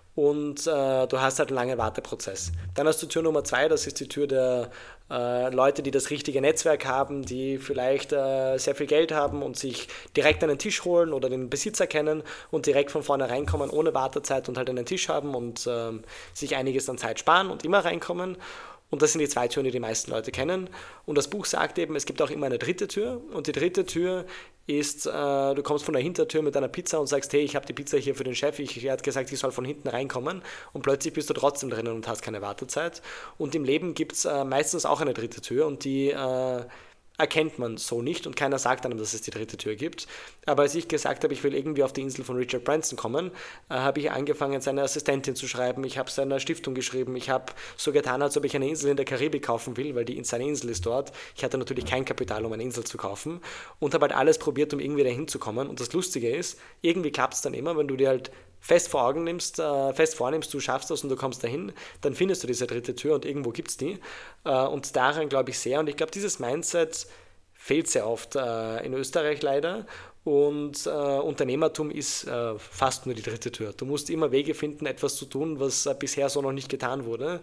Und äh, du hast halt einen langen Warteprozess. Dann hast du Tür Nummer zwei, das ist die Tür der äh, Leute, die das richtige Netzwerk haben, die vielleicht äh, sehr viel Geld haben und sich direkt einen Tisch holen oder den Besitzer kennen und direkt von vorne reinkommen ohne Wartezeit und halt einen Tisch haben und äh, sich einiges an Zeit sparen und immer reinkommen. Und das sind die zwei Türen, die die meisten Leute kennen. Und das Buch sagt eben, es gibt auch immer eine dritte Tür. Und die dritte Tür ist, äh, du kommst von der Hintertür mit einer Pizza und sagst, hey, ich habe die Pizza hier für den Chef, ich, er hat gesagt, ich soll von hinten reinkommen. Und plötzlich bist du trotzdem drinnen und hast keine Wartezeit. Und im Leben gibt es äh, meistens auch eine dritte Tür und die äh, erkennt man so nicht und keiner sagt einem, dass es die dritte Tür gibt. Aber als ich gesagt habe, ich will irgendwie auf die Insel von Richard Branson kommen, äh, habe ich angefangen, seine Assistentin zu schreiben. Ich habe seiner Stiftung geschrieben. Ich habe so getan, als ob ich eine Insel in der Karibik kaufen will, weil die, seine Insel ist dort. Ich hatte natürlich kein Kapital, um eine Insel zu kaufen und habe halt alles probiert, um irgendwie dahin zu kommen. Und das Lustige ist, irgendwie klappt es dann immer, wenn du dir halt fest vor Augen nimmst, äh, fest vornimmst, du schaffst das und du kommst dahin, dann findest du diese dritte Tür und irgendwo gibt es die. Äh, und daran glaube ich sehr. Und ich glaube, dieses Mindset fehlt sehr oft äh, in Österreich leider. Und äh, Unternehmertum ist äh, fast nur die dritte Tür. Du musst immer Wege finden, etwas zu tun, was äh, bisher so noch nicht getan wurde.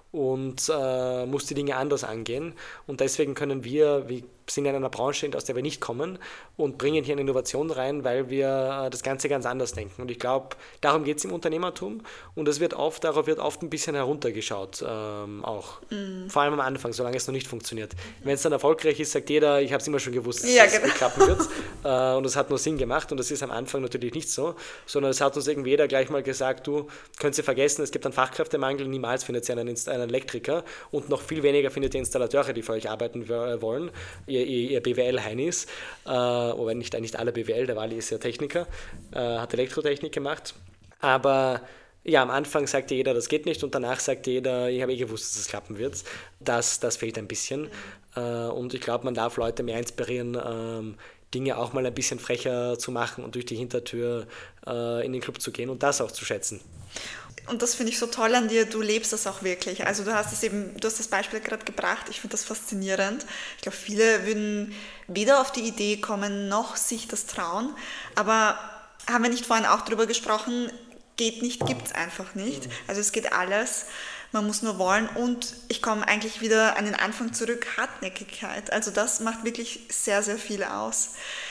Und äh, musst die Dinge anders angehen. Und deswegen können wir, wir sind in einer Branche, aus der wir nicht kommen und bringen hier eine Innovation rein, weil wir das Ganze ganz anders denken. Und ich glaube, darum geht es im Unternehmertum und es wird oft, darauf wird oft ein bisschen heruntergeschaut ähm, auch. Mm. Vor allem am Anfang, solange es noch nicht funktioniert. Wenn es dann erfolgreich ist, sagt jeder, ich habe es immer schon gewusst, dass ja, es genau. nicht klappen wird. äh, und es hat nur Sinn gemacht und das ist am Anfang natürlich nicht so, sondern es hat uns irgendwie jeder gleich mal gesagt, du, könnt ihr vergessen, es gibt einen Fachkräftemangel, niemals findet ihr einen, einen einen Elektriker und noch viel weniger findet ihr Installateure, die für euch arbeiten wollen, ihr, ihr, ihr B W L-Heinis, äh, wobei nicht, nicht alle B W L, der Wally ist ja Techniker, äh, hat Elektrotechnik gemacht, aber ja, am Anfang sagte jeder, das geht nicht und danach sagte jeder, ich habe eh gewusst, dass es klappen wird. Das, das fehlt ein bisschen äh, und ich glaube, man darf Leute mehr inspirieren, ähm, Dinge auch mal ein bisschen frecher zu machen und durch die Hintertür äh, in den Club zu gehen und das auch zu schätzen. Und das finde ich so toll an dir, du lebst das auch wirklich. Also du hast es eben, du hast das Beispiel gerade gebracht, ich finde das faszinierend. Ich glaube, viele würden weder auf die Idee kommen, noch sich das trauen. Aber haben wir nicht vorhin auch darüber gesprochen, geht nicht, gibt es einfach nicht. Also es geht alles, man muss nur wollen und ich komme eigentlich wieder an den Anfang zurück, Hartnäckigkeit. Also das macht wirklich sehr, sehr viel aus.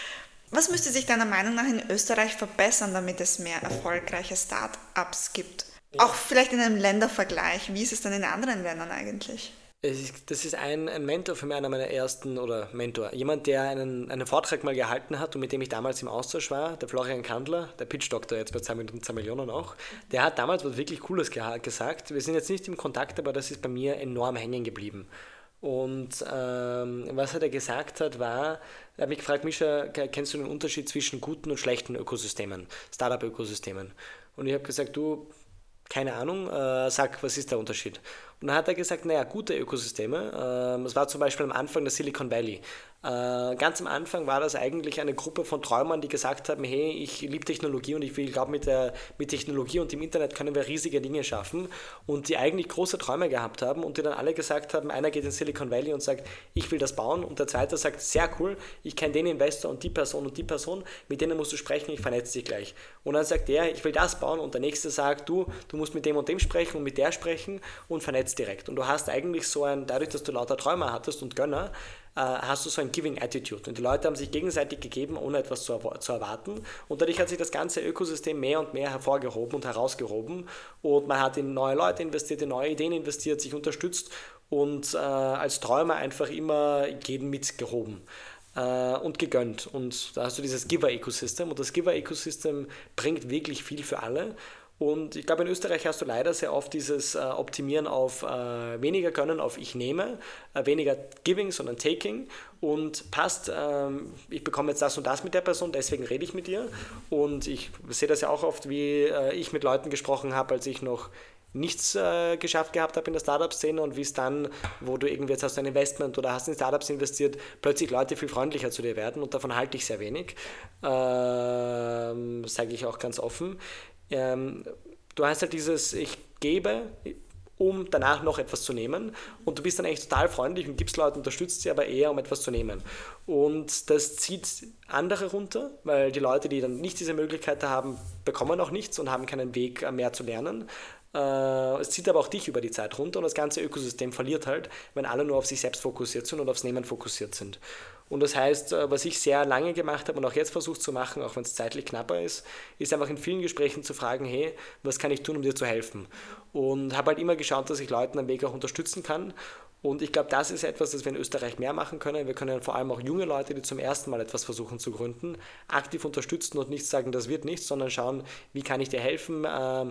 Was müsste sich deiner Meinung nach in Österreich verbessern, damit es mehr erfolgreiche Start-ups gibt? Ja. Auch vielleicht in einem Ländervergleich. Wie ist es denn in anderen Ländern eigentlich? Das ist ein, ein Mentor für mich, einer meiner ersten, oder Mentor, jemand, der einen, einen Vortrag mal gehalten hat und mit dem ich damals im Austausch war, der Florian Kandler, der Pitch-Doktor jetzt bei zwei Minuten zwei Millionen auch, der hat damals was wirklich Cooles ge- gesagt. Wir sind jetzt nicht im Kontakt, aber das ist bei mir enorm hängen geblieben. Und ähm, was er da gesagt hat, war, er hat mich gefragt, Mischa, kennst du den Unterschied zwischen guten und schlechten Ökosystemen, Startup-Ökosystemen? Und ich habe gesagt, du, keine Ahnung, äh, sag, was ist der Unterschied? Und dann hat er gesagt, naja, gute Ökosysteme, äh, das war zum Beispiel am Anfang der Silicon Valley. Äh, ganz am Anfang war das eigentlich eine Gruppe von Träumern, die gesagt haben, hey, ich liebe Technologie und ich glaube, mit, der, mit Technologie und dem Internet können wir riesige Dinge schaffen und die eigentlich große Träume gehabt haben und die dann alle gesagt haben, einer geht in Silicon Valley und sagt, ich will das bauen und der zweite sagt, sehr cool, ich kenne den Investor und die Person und die Person, mit denen musst du sprechen, ich vernetze dich gleich. Und dann sagt der, ich will das bauen und der nächste sagt, du, du musst mit dem und dem sprechen und mit der sprechen und vernetzt direkt. Und du hast eigentlich so ein, dadurch, dass du lauter Träumer hattest und Gönner, hast du so ein Giving Attitude und die Leute haben sich gegenseitig gegeben, ohne etwas zu, zu erwarten und dadurch hat sich das ganze Ökosystem mehr und mehr hervorgehoben und herausgehoben und man hat in neue Leute investiert, in neue Ideen investiert, sich unterstützt und äh, als Träumer einfach immer jeden mitgehoben äh, und gegönnt und da hast du dieses Giver-Ecosystem und das Giver-Ecosystem bringt wirklich viel für alle. Und ich glaube, in Österreich hast du leider sehr oft dieses äh, Optimieren auf äh, weniger Gönnen, auf ich nehme, äh, weniger Giving, sondern Taking und passt, ähm, ich bekomme jetzt das und das mit der Person, deswegen rede ich mit ihr und ich sehe das ja auch oft, wie äh, ich mit Leuten gesprochen habe, als ich noch nichts äh, geschafft gehabt habe in der Startup-Szene und wie es dann, wo du irgendwie jetzt hast ein Investment oder hast in Startups investiert, plötzlich Leute viel freundlicher zu dir werden und davon halte ich sehr wenig, ähm, sage ich auch ganz offen. Ähm, du hast halt dieses, ich gebe, um danach noch etwas zu nehmen und du bist dann eigentlich total freundlich und gibst Leuten, unterstützt sie aber eher, um etwas zu nehmen. Und das zieht andere runter, weil die Leute, die dann nicht diese Möglichkeit haben, bekommen auch nichts und haben keinen Weg mehr zu lernen. Äh, es zieht aber auch dich über die Zeit runter und das ganze Ökosystem verliert halt, wenn alle nur auf sich selbst fokussiert sind und aufs Nehmen fokussiert sind. Und das heißt, was ich sehr lange gemacht habe und auch jetzt versuche zu machen, auch wenn es zeitlich knapper ist, ist einfach in vielen Gesprächen zu fragen, hey, was kann ich tun, um dir zu helfen? Und habe halt immer geschaut, dass ich Leuten am Weg auch unterstützen kann. Und ich glaube, das ist etwas, das wir in Österreich mehr machen können. Wir können vor allem auch junge Leute, die zum ersten Mal etwas versuchen zu gründen, aktiv unterstützen und nicht sagen, das wird nichts, sondern schauen, wie kann ich dir helfen?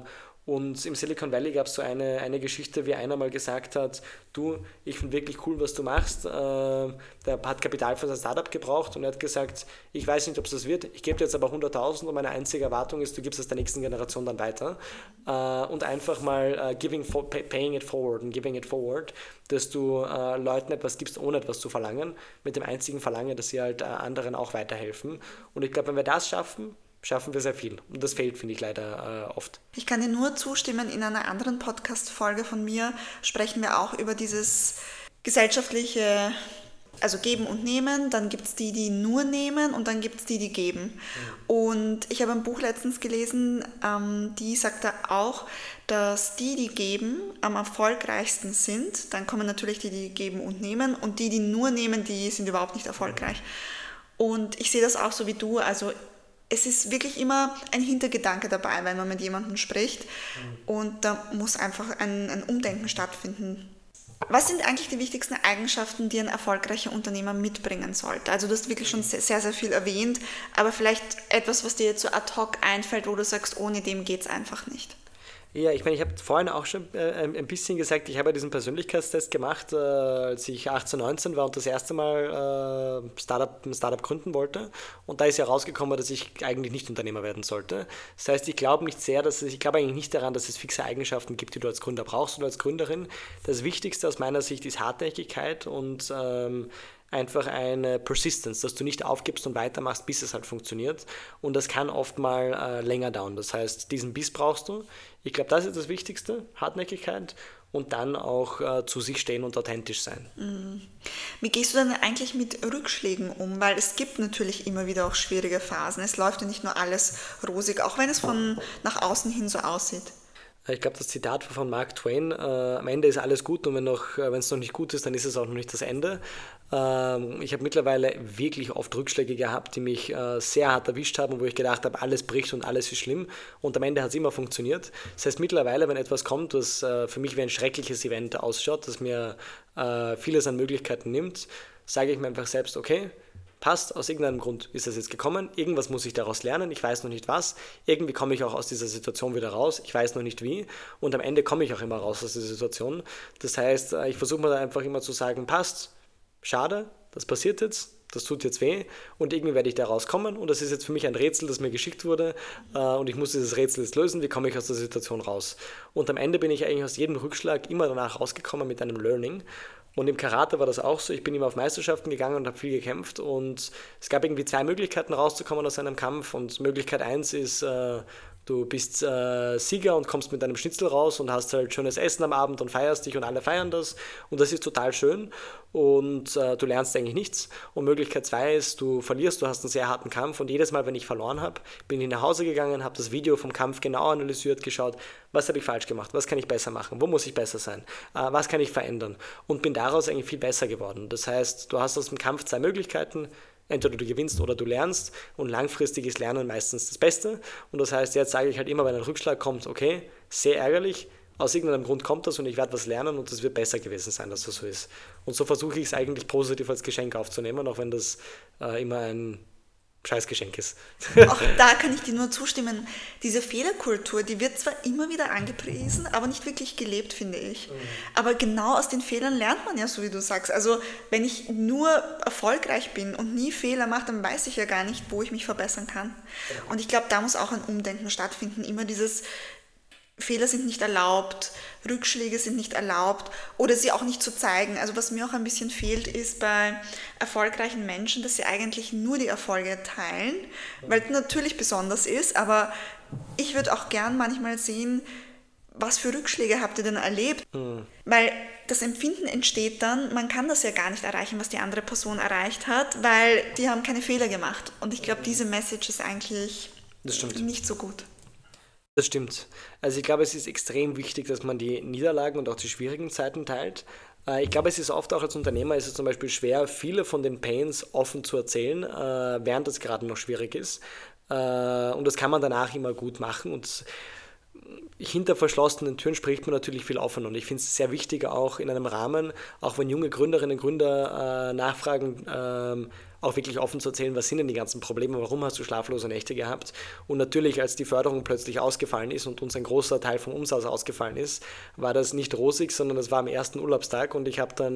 Und im Silicon Valley gab es so eine, eine Geschichte, wie einer mal gesagt hat, du, ich finde wirklich cool, was du machst. Äh, der hat Kapital für sein Startup gebraucht und er hat gesagt, ich weiß nicht, ob es das wird, ich gebe dir jetzt aber hunderttausend und meine einzige Erwartung ist, du gibst es der nächsten Generation dann weiter. Äh, und einfach mal uh, giving for, pay, paying it forward und giving it forward, dass du äh, Leuten etwas gibst, ohne etwas zu verlangen, mit dem einzigen Verlangen, dass sie halt äh, anderen auch weiterhelfen. Und ich glaube, wenn wir das schaffen, schaffen wir sehr viel. Und das fehlt, finde ich, leider äh, oft. Ich kann dir nur zustimmen, in einer anderen Podcast-Folge von mir sprechen wir auch über dieses gesellschaftliche, also Geben und Nehmen. Dann gibt es die, die nur nehmen und dann gibt es die, die geben. Mhm. Und ich habe ein Buch letztens gelesen, ähm, die sagt da auch, dass die, die geben, am erfolgreichsten sind. Dann kommen natürlich die, die geben und nehmen. Und die, die nur nehmen, die sind überhaupt nicht erfolgreich. Mhm. Und ich sehe das auch so wie du, also es ist wirklich immer ein Hintergedanke dabei, wenn man mit jemandem spricht und da muss einfach ein, ein Umdenken stattfinden. Was sind eigentlich die wichtigsten Eigenschaften, die ein erfolgreicher Unternehmer mitbringen sollte? Also du hast wirklich schon sehr, sehr, sehr viel erwähnt, aber vielleicht etwas, was dir jetzt so ad hoc einfällt, wo du sagst, ohne dem geht es einfach nicht. Ja, ich meine, ich habe vorhin auch schon äh, ein ein bisschen gesagt, ich habe ja diesen Persönlichkeitstest gemacht, äh, als ich achtzehn, neunzehn war und das erste Mal äh, Startup, ein Startup gründen wollte. Und da ist ja rausgekommen, dass ich eigentlich nicht Unternehmer werden sollte. Das heißt, ich glaube nicht sehr, dass es, ich glaube eigentlich nicht daran, dass es fixe Eigenschaften gibt, die du als Gründer brauchst oder als Gründerin. Das Wichtigste aus meiner Sicht ist Hartnäckigkeit und ähm, einfach eine Persistence, dass du nicht aufgibst und weitermachst, bis es halt funktioniert. Und das kann oft mal äh, länger dauern. Das heißt, diesen Biss brauchst du. Ich glaube, das ist das Wichtigste, Hartnäckigkeit und dann auch äh, zu sich stehen und authentisch sein. Mhm. Wie gehst du denn eigentlich mit Rückschlägen um? Weil es gibt natürlich immer wieder auch schwierige Phasen. Es läuft ja nicht nur alles rosig, auch wenn es von nach außen hin so aussieht. Ich glaube, das Zitat von Mark Twain, äh, am Ende ist alles gut und wenn noch, äh, wenn es noch nicht gut ist, dann ist es auch noch nicht das Ende. Ähm, ich habe mittlerweile wirklich oft Rückschläge gehabt, die mich äh, sehr hart erwischt haben, wo ich gedacht habe, alles bricht und alles ist schlimm und am Ende hat es immer funktioniert. Das heißt, mittlerweile, wenn etwas kommt, was äh, für mich wie ein schreckliches Event ausschaut, das mir äh, vieles an Möglichkeiten nimmt, sage ich mir einfach selbst, okay, passt, aus irgendeinem Grund ist das jetzt gekommen, irgendwas muss ich daraus lernen, ich weiß noch nicht was, irgendwie komme ich auch aus dieser Situation wieder raus, ich weiß noch nicht wie und am Ende komme ich auch immer raus aus dieser Situation. Das heißt, ich versuche mir da einfach immer zu sagen, passt, schade, das passiert jetzt, das tut jetzt weh und irgendwie werde ich da rauskommen und das ist jetzt für mich ein Rätsel, das mir geschickt wurde und ich muss dieses Rätsel jetzt lösen, wie komme ich aus der Situation raus. Und am Ende bin ich eigentlich aus jedem Rückschlag immer danach rausgekommen mit einem Learning. Und im Karate war das auch so, ich bin immer auf Meisterschaften gegangen und habe viel gekämpft und es gab irgendwie zwei Möglichkeiten rauszukommen aus einem Kampf und Möglichkeit eins ist, äh, du bist äh, Sieger und kommst mit deinem Schnitzel raus und hast halt schönes Essen am Abend und feierst dich und alle feiern das und das ist total schön und äh, du lernst eigentlich nichts. Und Möglichkeit zwei ist, du verlierst, du hast einen sehr harten Kampf und jedes Mal, wenn ich verloren habe, bin ich nach Hause gegangen, habe das Video vom Kampf genau analysiert, geschaut, was habe ich falsch gemacht, was kann ich besser machen, wo muss ich besser sein, äh, was kann ich verändern und bin daraus eigentlich viel besser geworden. Das heißt, du hast aus dem Kampf zwei Möglichkeiten, entweder du gewinnst oder du lernst und langfristig ist Lernen meistens das Beste und das heißt, jetzt sage ich halt immer, wenn ein Rückschlag kommt, okay, sehr ärgerlich, aus irgendeinem Grund kommt das und ich werde was lernen und es wird besser gewesen sein, dass das so ist. Und so versuche ich es eigentlich positiv als Geschenk aufzunehmen, auch wenn das äh, immer ein Scheißgeschenk ist. Auch da kann ich dir nur zustimmen. Diese Fehlerkultur, die wird zwar immer wieder angepriesen, aber nicht wirklich gelebt, finde ich. Mhm. Aber genau aus den Fehlern lernt man ja, so wie du sagst. Also wenn ich nur erfolgreich bin und nie Fehler mache, dann weiß ich ja gar nicht, wo ich mich verbessern kann. Mhm. Und ich glaube, da muss auch ein Umdenken stattfinden. Immer dieses Fehler sind nicht erlaubt, Rückschläge sind nicht erlaubt oder sie auch nicht zu zeigen. Also was mir auch ein bisschen fehlt, ist bei erfolgreichen Menschen, dass sie eigentlich nur die Erfolge teilen, weil es natürlich besonders ist, aber ich würde auch gern manchmal sehen, was für Rückschläge habt ihr denn erlebt? Mhm. Weil das Empfinden entsteht dann, man kann das ja gar nicht erreichen, was die andere Person erreicht hat, weil die haben keine Fehler gemacht. Und ich glaube, diese Message ist eigentlich nicht so gut. Das stimmt. Also ich glaube, es ist extrem wichtig, dass man die Niederlagen und auch die schwierigen Zeiten teilt. Ich glaube, es ist oft auch als Unternehmer ist es zum Beispiel schwer, viele von den Pains offen zu erzählen, während es gerade noch schwierig ist. Und das kann man danach immer gut machen. Und hinter verschlossenen Türen spricht man natürlich viel offen. Und ich finde es sehr wichtig, auch in einem Rahmen, auch wenn junge Gründerinnen und Gründer nachfragen, auch wirklich offen zu erzählen, was sind denn die ganzen Probleme, warum hast du schlaflose Nächte gehabt? Und natürlich, als die Förderung plötzlich ausgefallen ist und uns ein großer Teil vom Umsatz ausgefallen ist, war das nicht rosig, sondern das war am ersten Urlaubstag und ich habe dann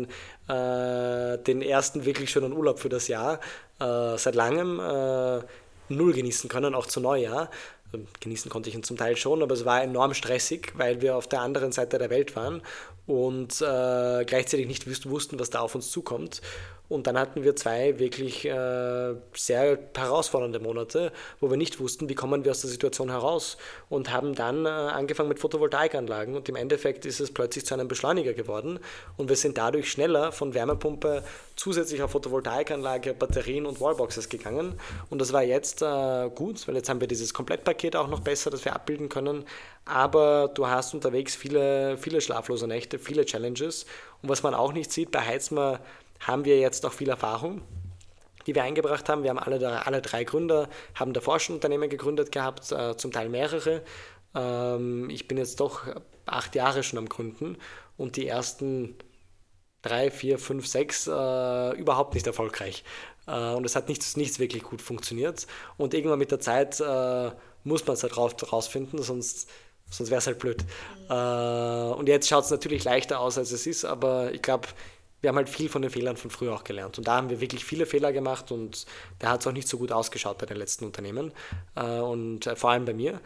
äh, den ersten wirklich schönen Urlaub für das Jahr äh, seit langem äh, null genießen können, auch zu Neujahr. Genießen konnte ich ihn zum Teil schon, aber es war enorm stressig, weil wir auf der anderen Seite der Welt waren und äh, gleichzeitig nicht wussten, was da auf uns zukommt. Und dann hatten wir zwei wirklich äh, sehr herausfordernde Monate, wo wir nicht wussten, wie kommen wir aus der Situation heraus und haben dann äh, angefangen mit Photovoltaikanlagen und im Endeffekt ist es plötzlich zu einem Beschleuniger geworden und wir sind dadurch schneller von Wärmepumpe zusätzlich auf Photovoltaikanlage, Batterien und Wallboxes gegangen und das war jetzt äh, gut, weil jetzt haben wir dieses Komplettpaket auch noch besser, das wir abbilden können, aber du hast unterwegs viele, viele schlaflose Nächte, viele Challenges und was man auch nicht sieht, bei Heizmer haben wir jetzt auch viel Erfahrung, die wir eingebracht haben. Wir haben alle, alle drei Gründer, haben davor schon Unternehmen gegründet gehabt, äh, zum Teil mehrere. Ähm, ich bin jetzt doch acht Jahre schon am Gründen und die ersten drei, vier, fünf, sechs äh, überhaupt nicht erfolgreich. Äh, und es hat nichts, nichts wirklich gut funktioniert. Und irgendwann mit der Zeit äh, muss man es halt raus, rausfinden, sonst Sonst wäre es halt blöd. Mhm. Äh, und jetzt schaut es natürlich leichter aus, als es ist, aber ich glaube, wir haben halt viel von den Fehlern von früher auch gelernt. Und da haben wir wirklich viele Fehler gemacht und da hat es auch nicht so gut ausgeschaut bei den letzten Unternehmen äh, und äh, vor allem bei mir.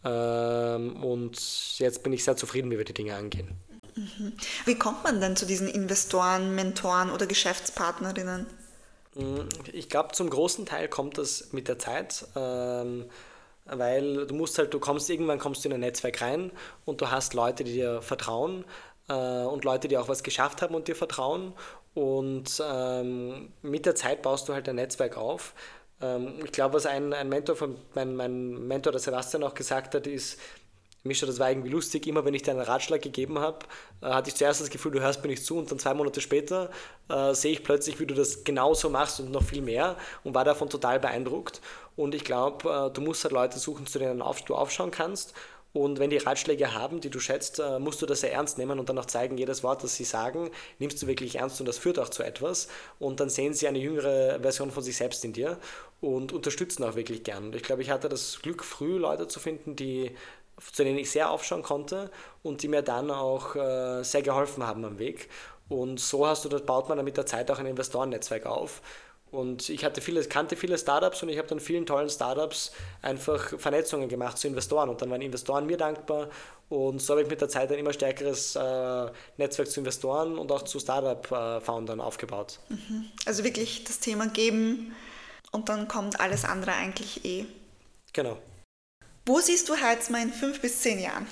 Ähm, und jetzt bin ich sehr zufrieden, wie wir die Dinge angehen. Mhm. Wie kommt man denn zu diesen Investoren, Mentoren oder Geschäftspartnerinnen? Ich glaube, zum großen Teil kommt das mit der Zeit. Ähm, weil du musst halt, du kommst irgendwann kommst du in ein Netzwerk rein und du hast Leute, die dir vertrauen äh, und Leute, die auch was geschafft haben und dir vertrauen und ähm, mit der Zeit baust du halt ein Netzwerk auf. Ähm, ich glaube, was ein, ein Mentor von, mein, mein Mentor, der Sebastian, auch gesagt hat, ist, Mischa, das war irgendwie lustig, immer wenn ich dir einen Ratschlag gegeben habe, äh, hatte ich zuerst das Gefühl, du hörst mir nicht zu und dann zwei Monate später äh, sehe ich plötzlich, wie du das genauso machst und noch viel mehr und war davon total beeindruckt. Und ich glaube, äh, du musst halt Leute suchen, zu denen auf, du aufschauen kannst. Und wenn die Ratschläge haben, die du schätzt, äh, musst du das sehr ernst nehmen und dann auch zeigen, jedes Wort, das sie sagen, nimmst du wirklich ernst und das führt auch zu etwas. Und dann sehen sie eine jüngere Version von sich selbst in dir und unterstützen auch wirklich gern. Und ich glaube, ich hatte das Glück, früh Leute zu finden, die zu denen ich sehr aufschauen konnte und die mir dann auch äh, sehr geholfen haben am Weg. Und so hast du, das baut man dann mit der Zeit auch ein Investorennetzwerk auf. Und ich hatte viele, kannte viele Startups und ich habe dann vielen tollen Startups einfach Vernetzungen gemacht zu Investoren. Und dann waren Investoren mir dankbar und so habe ich mit der Zeit ein immer stärkeres äh, Netzwerk zu Investoren und auch zu Startup-Foundern aufgebaut. Also wirklich das Thema geben und dann kommt alles andere eigentlich eh. Genau. Wo siehst du Heitzmer in fünf bis zehn Jahren?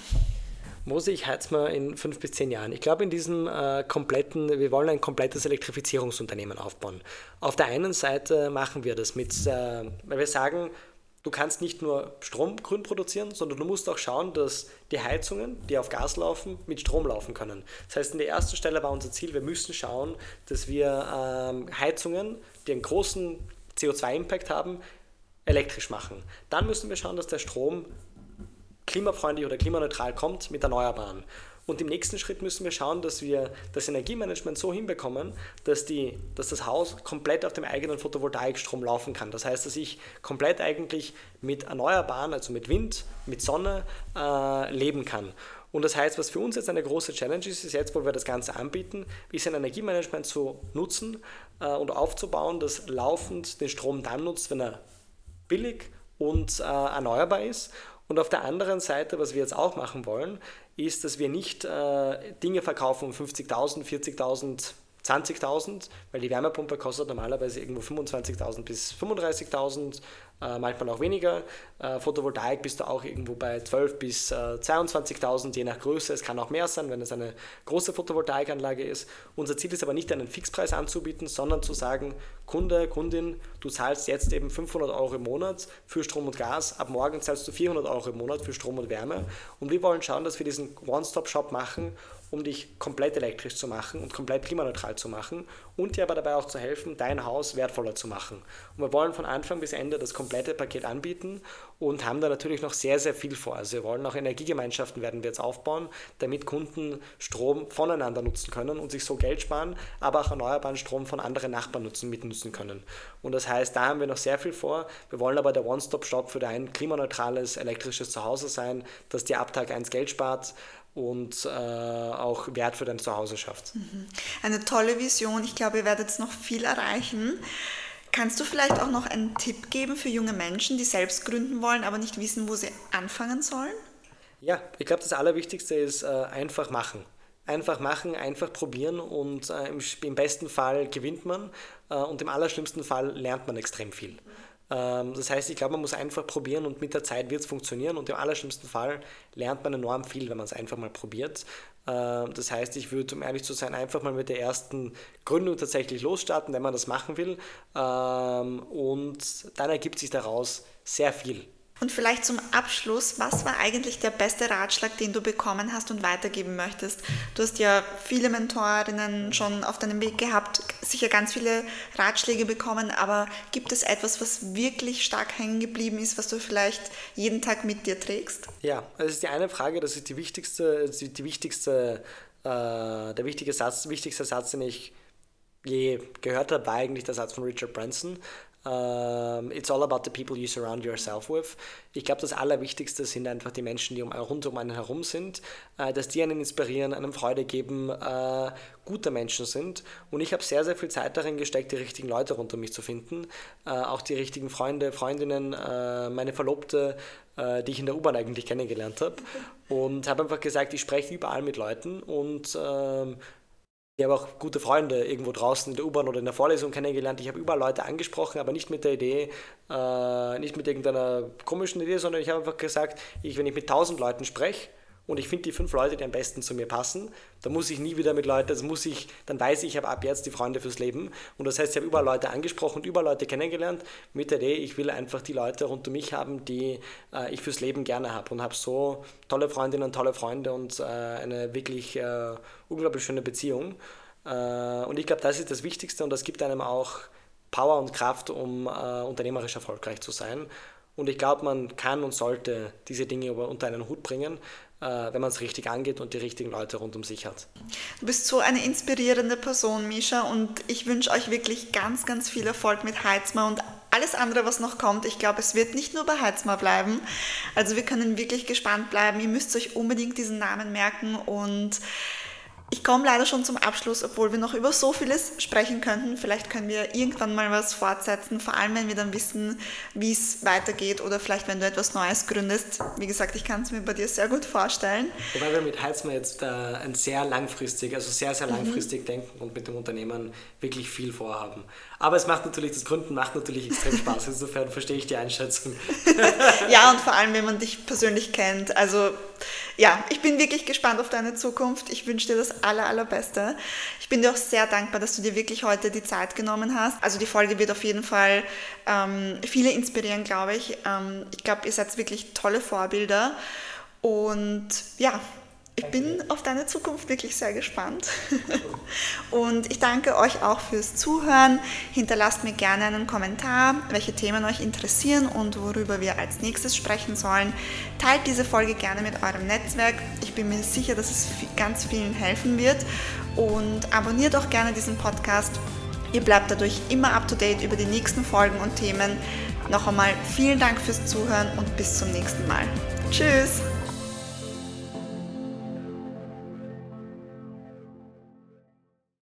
Wo sehe ich Heitzmer in fünf bis zehn Jahren? Ich glaube, in diesem äh, kompletten, wir wollen ein komplettes Elektrifizierungsunternehmen aufbauen. Auf der einen Seite machen wir das mit, äh, weil wir sagen, du kannst nicht nur Strom grün produzieren, sondern du musst auch schauen, dass die Heizungen, die auf Gas laufen, mit Strom laufen können. Das heißt, an der ersten Stelle war unser Ziel, wir müssen schauen, dass wir ähm, Heizungen, die einen großen C O zwei Impact haben, elektrisch machen. Dann müssen wir schauen, dass der Strom klimafreundlich oder klimaneutral kommt mit Erneuerbaren. Und im nächsten Schritt müssen wir schauen, dass wir das Energiemanagement so hinbekommen, dass, die, dass das Haus komplett auf dem eigenen Photovoltaikstrom laufen kann. Das heißt, dass ich komplett eigentlich mit Erneuerbaren, also mit Wind, mit Sonne äh, leben kann. Und das heißt, was für uns jetzt eine große Challenge ist, ist jetzt, wo wir das Ganze anbieten, ist ein Energiemanagement zu nutzen äh, und aufzubauen, das laufend den Strom dann nutzt, wenn er billig und äh, erneuerbar ist. Und auf der anderen Seite, was wir jetzt auch machen wollen, ist, dass wir nicht äh, Dinge verkaufen um fünfzigtausend, vierzigtausend, zwanzigtausend, weil die Wärmepumpe kostet normalerweise irgendwo fünfundzwanzigtausend bis fünfunddreißigtausend, äh, manchmal auch weniger. Äh, Photovoltaik bist du auch irgendwo bei zwölftausend bis äh, zweiundzwanzigtausend, je nach Größe. Es kann auch mehr sein, wenn es eine große Photovoltaikanlage ist. Unser Ziel ist aber nicht, einen Fixpreis anzubieten, sondern zu sagen, Kunde, Kundin, du zahlst jetzt eben fünfhundert Euro im Monat für Strom und Gas, ab morgen zahlst du vierhundert Euro im Monat für Strom und Wärme. Und wir wollen schauen, dass wir diesen One-Stop-Shop machen, um dich komplett elektrisch zu machen und komplett klimaneutral zu machen und dir aber dabei auch zu helfen, dein Haus wertvoller zu machen. Und wir wollen von Anfang bis Ende das komplette Paket anbieten und haben da natürlich noch sehr, sehr viel vor. Also wir wollen auch Energiegemeinschaften werden wir jetzt aufbauen, damit Kunden Strom voneinander nutzen können und sich so Geld sparen, aber auch erneuerbaren Strom von anderen Nachbarn nutzen, mitnutzen können. Und das heißt, da haben wir noch sehr viel vor. Wir wollen aber der One-Stop-Shop für dein klimaneutrales, elektrisches Zuhause sein, das dir ab Tag eins Geld spart und äh, auch Wert für dein Zuhause schafft. Eine tolle Vision. Ich glaube, ihr werdet noch viel erreichen. Kannst du vielleicht auch noch einen Tipp geben für junge Menschen, die selbst gründen wollen, aber nicht wissen, wo sie anfangen sollen? Ja, ich glaube, das Allerwichtigste ist äh, einfach machen. Einfach machen, einfach probieren und äh, im, im besten Fall gewinnt man äh, und im allerschlimmsten Fall lernt man extrem viel. Das heißt, ich glaube, man muss einfach probieren und mit der Zeit wird es funktionieren und im allerschlimmsten Fall lernt man enorm viel, wenn man es einfach mal probiert. Das heißt, ich würde, um ehrlich zu sein, einfach mal mit der ersten Gründung tatsächlich losstarten, wenn man das machen will, und dann ergibt sich daraus sehr viel. Und vielleicht zum Abschluss, was war eigentlich der beste Ratschlag, den du bekommen hast und weitergeben möchtest? Du hast ja viele Mentorinnen schon auf deinem Weg gehabt, sicher ganz viele Ratschläge bekommen, aber gibt es etwas, was wirklich stark hängen geblieben ist, was du vielleicht jeden Tag mit dir trägst? Ja, das ist die eine Frage, das ist die wichtigste, die wichtigste, äh, der wichtige Satz, wichtigste Satz, den ich je gehört habe, war eigentlich der Satz von Richard Branson. Uh, it's all about the people you surround yourself with. Ich glaube, das Allerwichtigste sind einfach die Menschen, die um, rund um einen herum sind, uh, dass die einen inspirieren, einem Freude geben, uh, gute Menschen sind. Und ich habe sehr, sehr viel Zeit darin gesteckt, die richtigen Leute rund um mich zu finden. Uh, auch die richtigen Freunde, Freundinnen, uh, meine Verlobte, uh, die ich in der U-Bahn eigentlich kennengelernt habe. Und habe einfach gesagt, ich spreche überall mit Leuten und uh, ich habe auch gute Freunde irgendwo draußen in der U-Bahn oder in der Vorlesung kennengelernt. Ich habe überall Leute angesprochen, aber nicht mit der Idee, äh, nicht mit irgendeiner komischen Idee, sondern ich habe einfach gesagt, ich, wenn ich mit tausend Leuten spreche und ich finde die fünf Leute, die am besten zu mir passen, dann muss ich nie wieder mit Leuten, das muss ich, dann weiß ich, ich habe ab jetzt die Freunde fürs Leben. Und das heißt, ich habe überall Leute angesprochen und überall Leute kennengelernt mit der Idee, ich will einfach die Leute rund um mich haben, die äh, ich fürs Leben gerne habe und habe so tolle Freundinnen, tolle Freunde und äh, eine wirklich äh, unglaublich schöne Beziehung. Äh, und ich glaube, das ist das Wichtigste und das gibt einem auch Power und Kraft, um äh, unternehmerisch erfolgreich zu sein. Und ich glaube, man kann und sollte diese Dinge unter einen Hut bringen, wenn man es richtig angeht und die richtigen Leute rund um sich hat. Du bist so eine inspirierende Person, Mischa, und ich wünsche euch wirklich ganz, ganz viel Erfolg mit Heitzmer und alles andere, was noch kommt. Ich glaube, es wird nicht nur bei Heitzmer bleiben. Also wir können wirklich gespannt bleiben. Ihr müsst euch unbedingt diesen Namen merken und ich komme leider schon zum Abschluss, obwohl wir noch über so vieles sprechen könnten. Vielleicht können wir irgendwann mal was fortsetzen, vor allem wenn wir dann wissen, wie es weitergeht oder vielleicht, wenn du etwas Neues gründest. Wie gesagt, ich kann es mir bei dir sehr gut vorstellen. Wobei wir mit Heitzmer jetzt äh, ein sehr langfristig, also sehr, sehr langfristig mhm. denken und mit dem Unternehmen wirklich viel vorhaben. Aber es macht natürlich, das Gründen macht natürlich extrem Spaß. Insofern verstehe ich die Einschätzung. Ja, und vor allem, wenn man dich persönlich kennt. Also ja, ich bin wirklich gespannt auf deine Zukunft. Ich wünsche dir das aller, allerbeste. Ich bin dir auch sehr dankbar, dass du dir wirklich heute die Zeit genommen hast. Also die Folge wird auf jeden Fall ähm, viele inspirieren, glaube ich. Ähm, ich glaube, ihr seid wirklich tolle Vorbilder. Und ja, ich bin auf deine Zukunft wirklich sehr gespannt. Und ich danke euch auch fürs Zuhören. Hinterlasst mir gerne einen Kommentar, welche Themen euch interessieren und worüber wir als nächstes sprechen sollen. Teilt diese Folge gerne mit eurem Netzwerk. Ich bin mir sicher, dass es ganz vielen helfen wird. Und abonniert auch gerne diesen Podcast. Ihr bleibt dadurch immer up to date über die nächsten Folgen und Themen. Noch einmal vielen Dank fürs Zuhören und bis zum nächsten Mal. Tschüss!